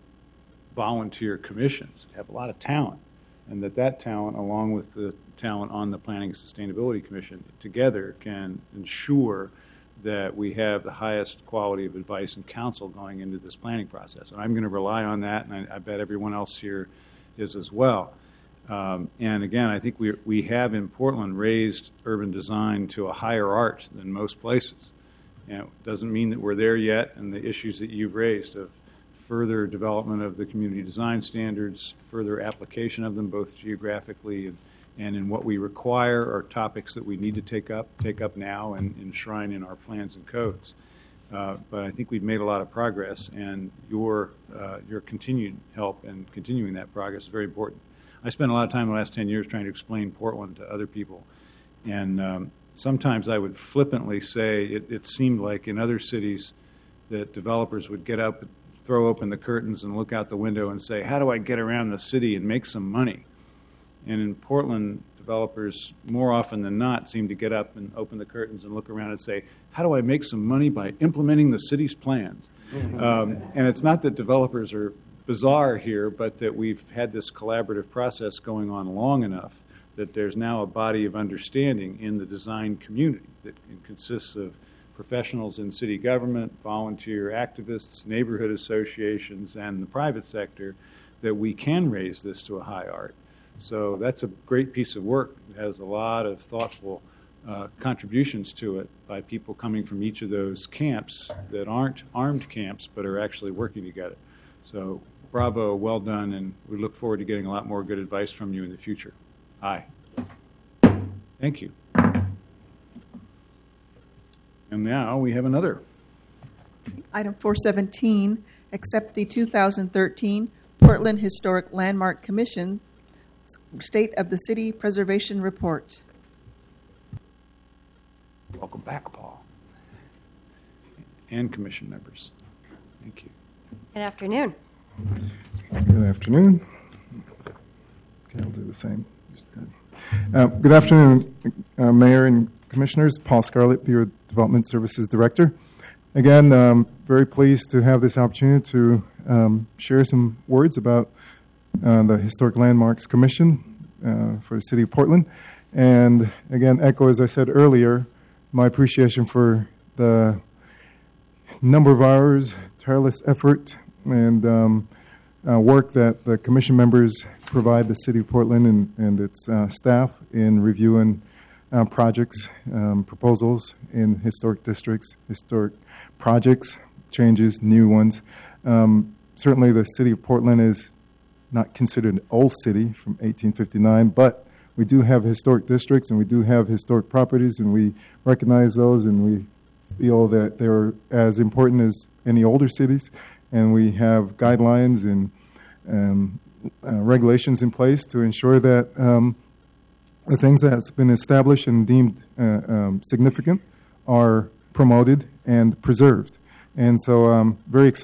volunteer commissions have a lot of talent, and that that talent, along with the talent on the Planning and Sustainability Commission, together can ensure that we have the highest quality of advice and counsel going into this planning process. And I'm going to rely on that, and I, I bet everyone else here is as well. Um, and again, I think we we have in Portland raised urban design to a higher art than most places. And it doesn't mean that we're there yet, and the issues that you've raised of further development of the community design standards, further application of them both geographically and, and in what we require are topics that we need to take up, take up now and enshrine in our plans and codes. Uh, but I think we've made a lot of progress, and your uh, your continued help and continuing that progress is very important. I spent a lot of time in the last ten years trying to explain Portland to other people, and um, sometimes I would flippantly say it, it seemed like in other cities that developers would get up, throw open the curtains and look out the window and say, how do I get around the city and make some money? And in Portland, developers more often than not seem to get up and open the curtains and look around and say, how do I make some money by implementing the city's plans? Um, and it's not that developers are bizarre here, but that we've had this collaborative process going on long enough that there's now a body of understanding in the design community that consists of professionals in city government, volunteer activists, neighborhood associations, and the private sector, that we can raise this to a high art. So that's a great piece of work. It has a lot of thoughtful uh, contributions to it by people coming from each of those camps that aren't armed camps but are actually working together. So bravo, well done, and we look forward to getting a lot more good advice from you in the future. Aye. Thank you. And now we have another. Item four seventeen, accept the two thousand thirteen Portland Historic Landmark Commission State of the City Preservation Report. Welcome back, Paul. And commission members. Thank you. Good afternoon. Good afternoon. Okay, I'll do the same. Uh, good afternoon, uh, Mayor and Commissioners. Paul Scarlett, Bureau Development Services Director. Again, um, very pleased to have this opportunity to um, share some words about uh, the Historic Landmarks Commission uh, for the City of Portland. And again, echo, as I said earlier, my appreciation for the number of hours, tireless effort, and um, uh, work that the commission members provide the City of Portland and, and its uh, staff in reviewing uh, projects, um, proposals in historic districts, historic projects, changes, new ones. Um, certainly the City of Portland is not considered an old city from eighteen fifty-nine, but we do have historic districts and we do have historic properties, and we recognize those, and we feel that they're as important as any older cities. and we have guidelines and um, uh, regulations in place to ensure that um, the things that's been established and deemed uh, um, significant are promoted and preserved. And so I'm very excited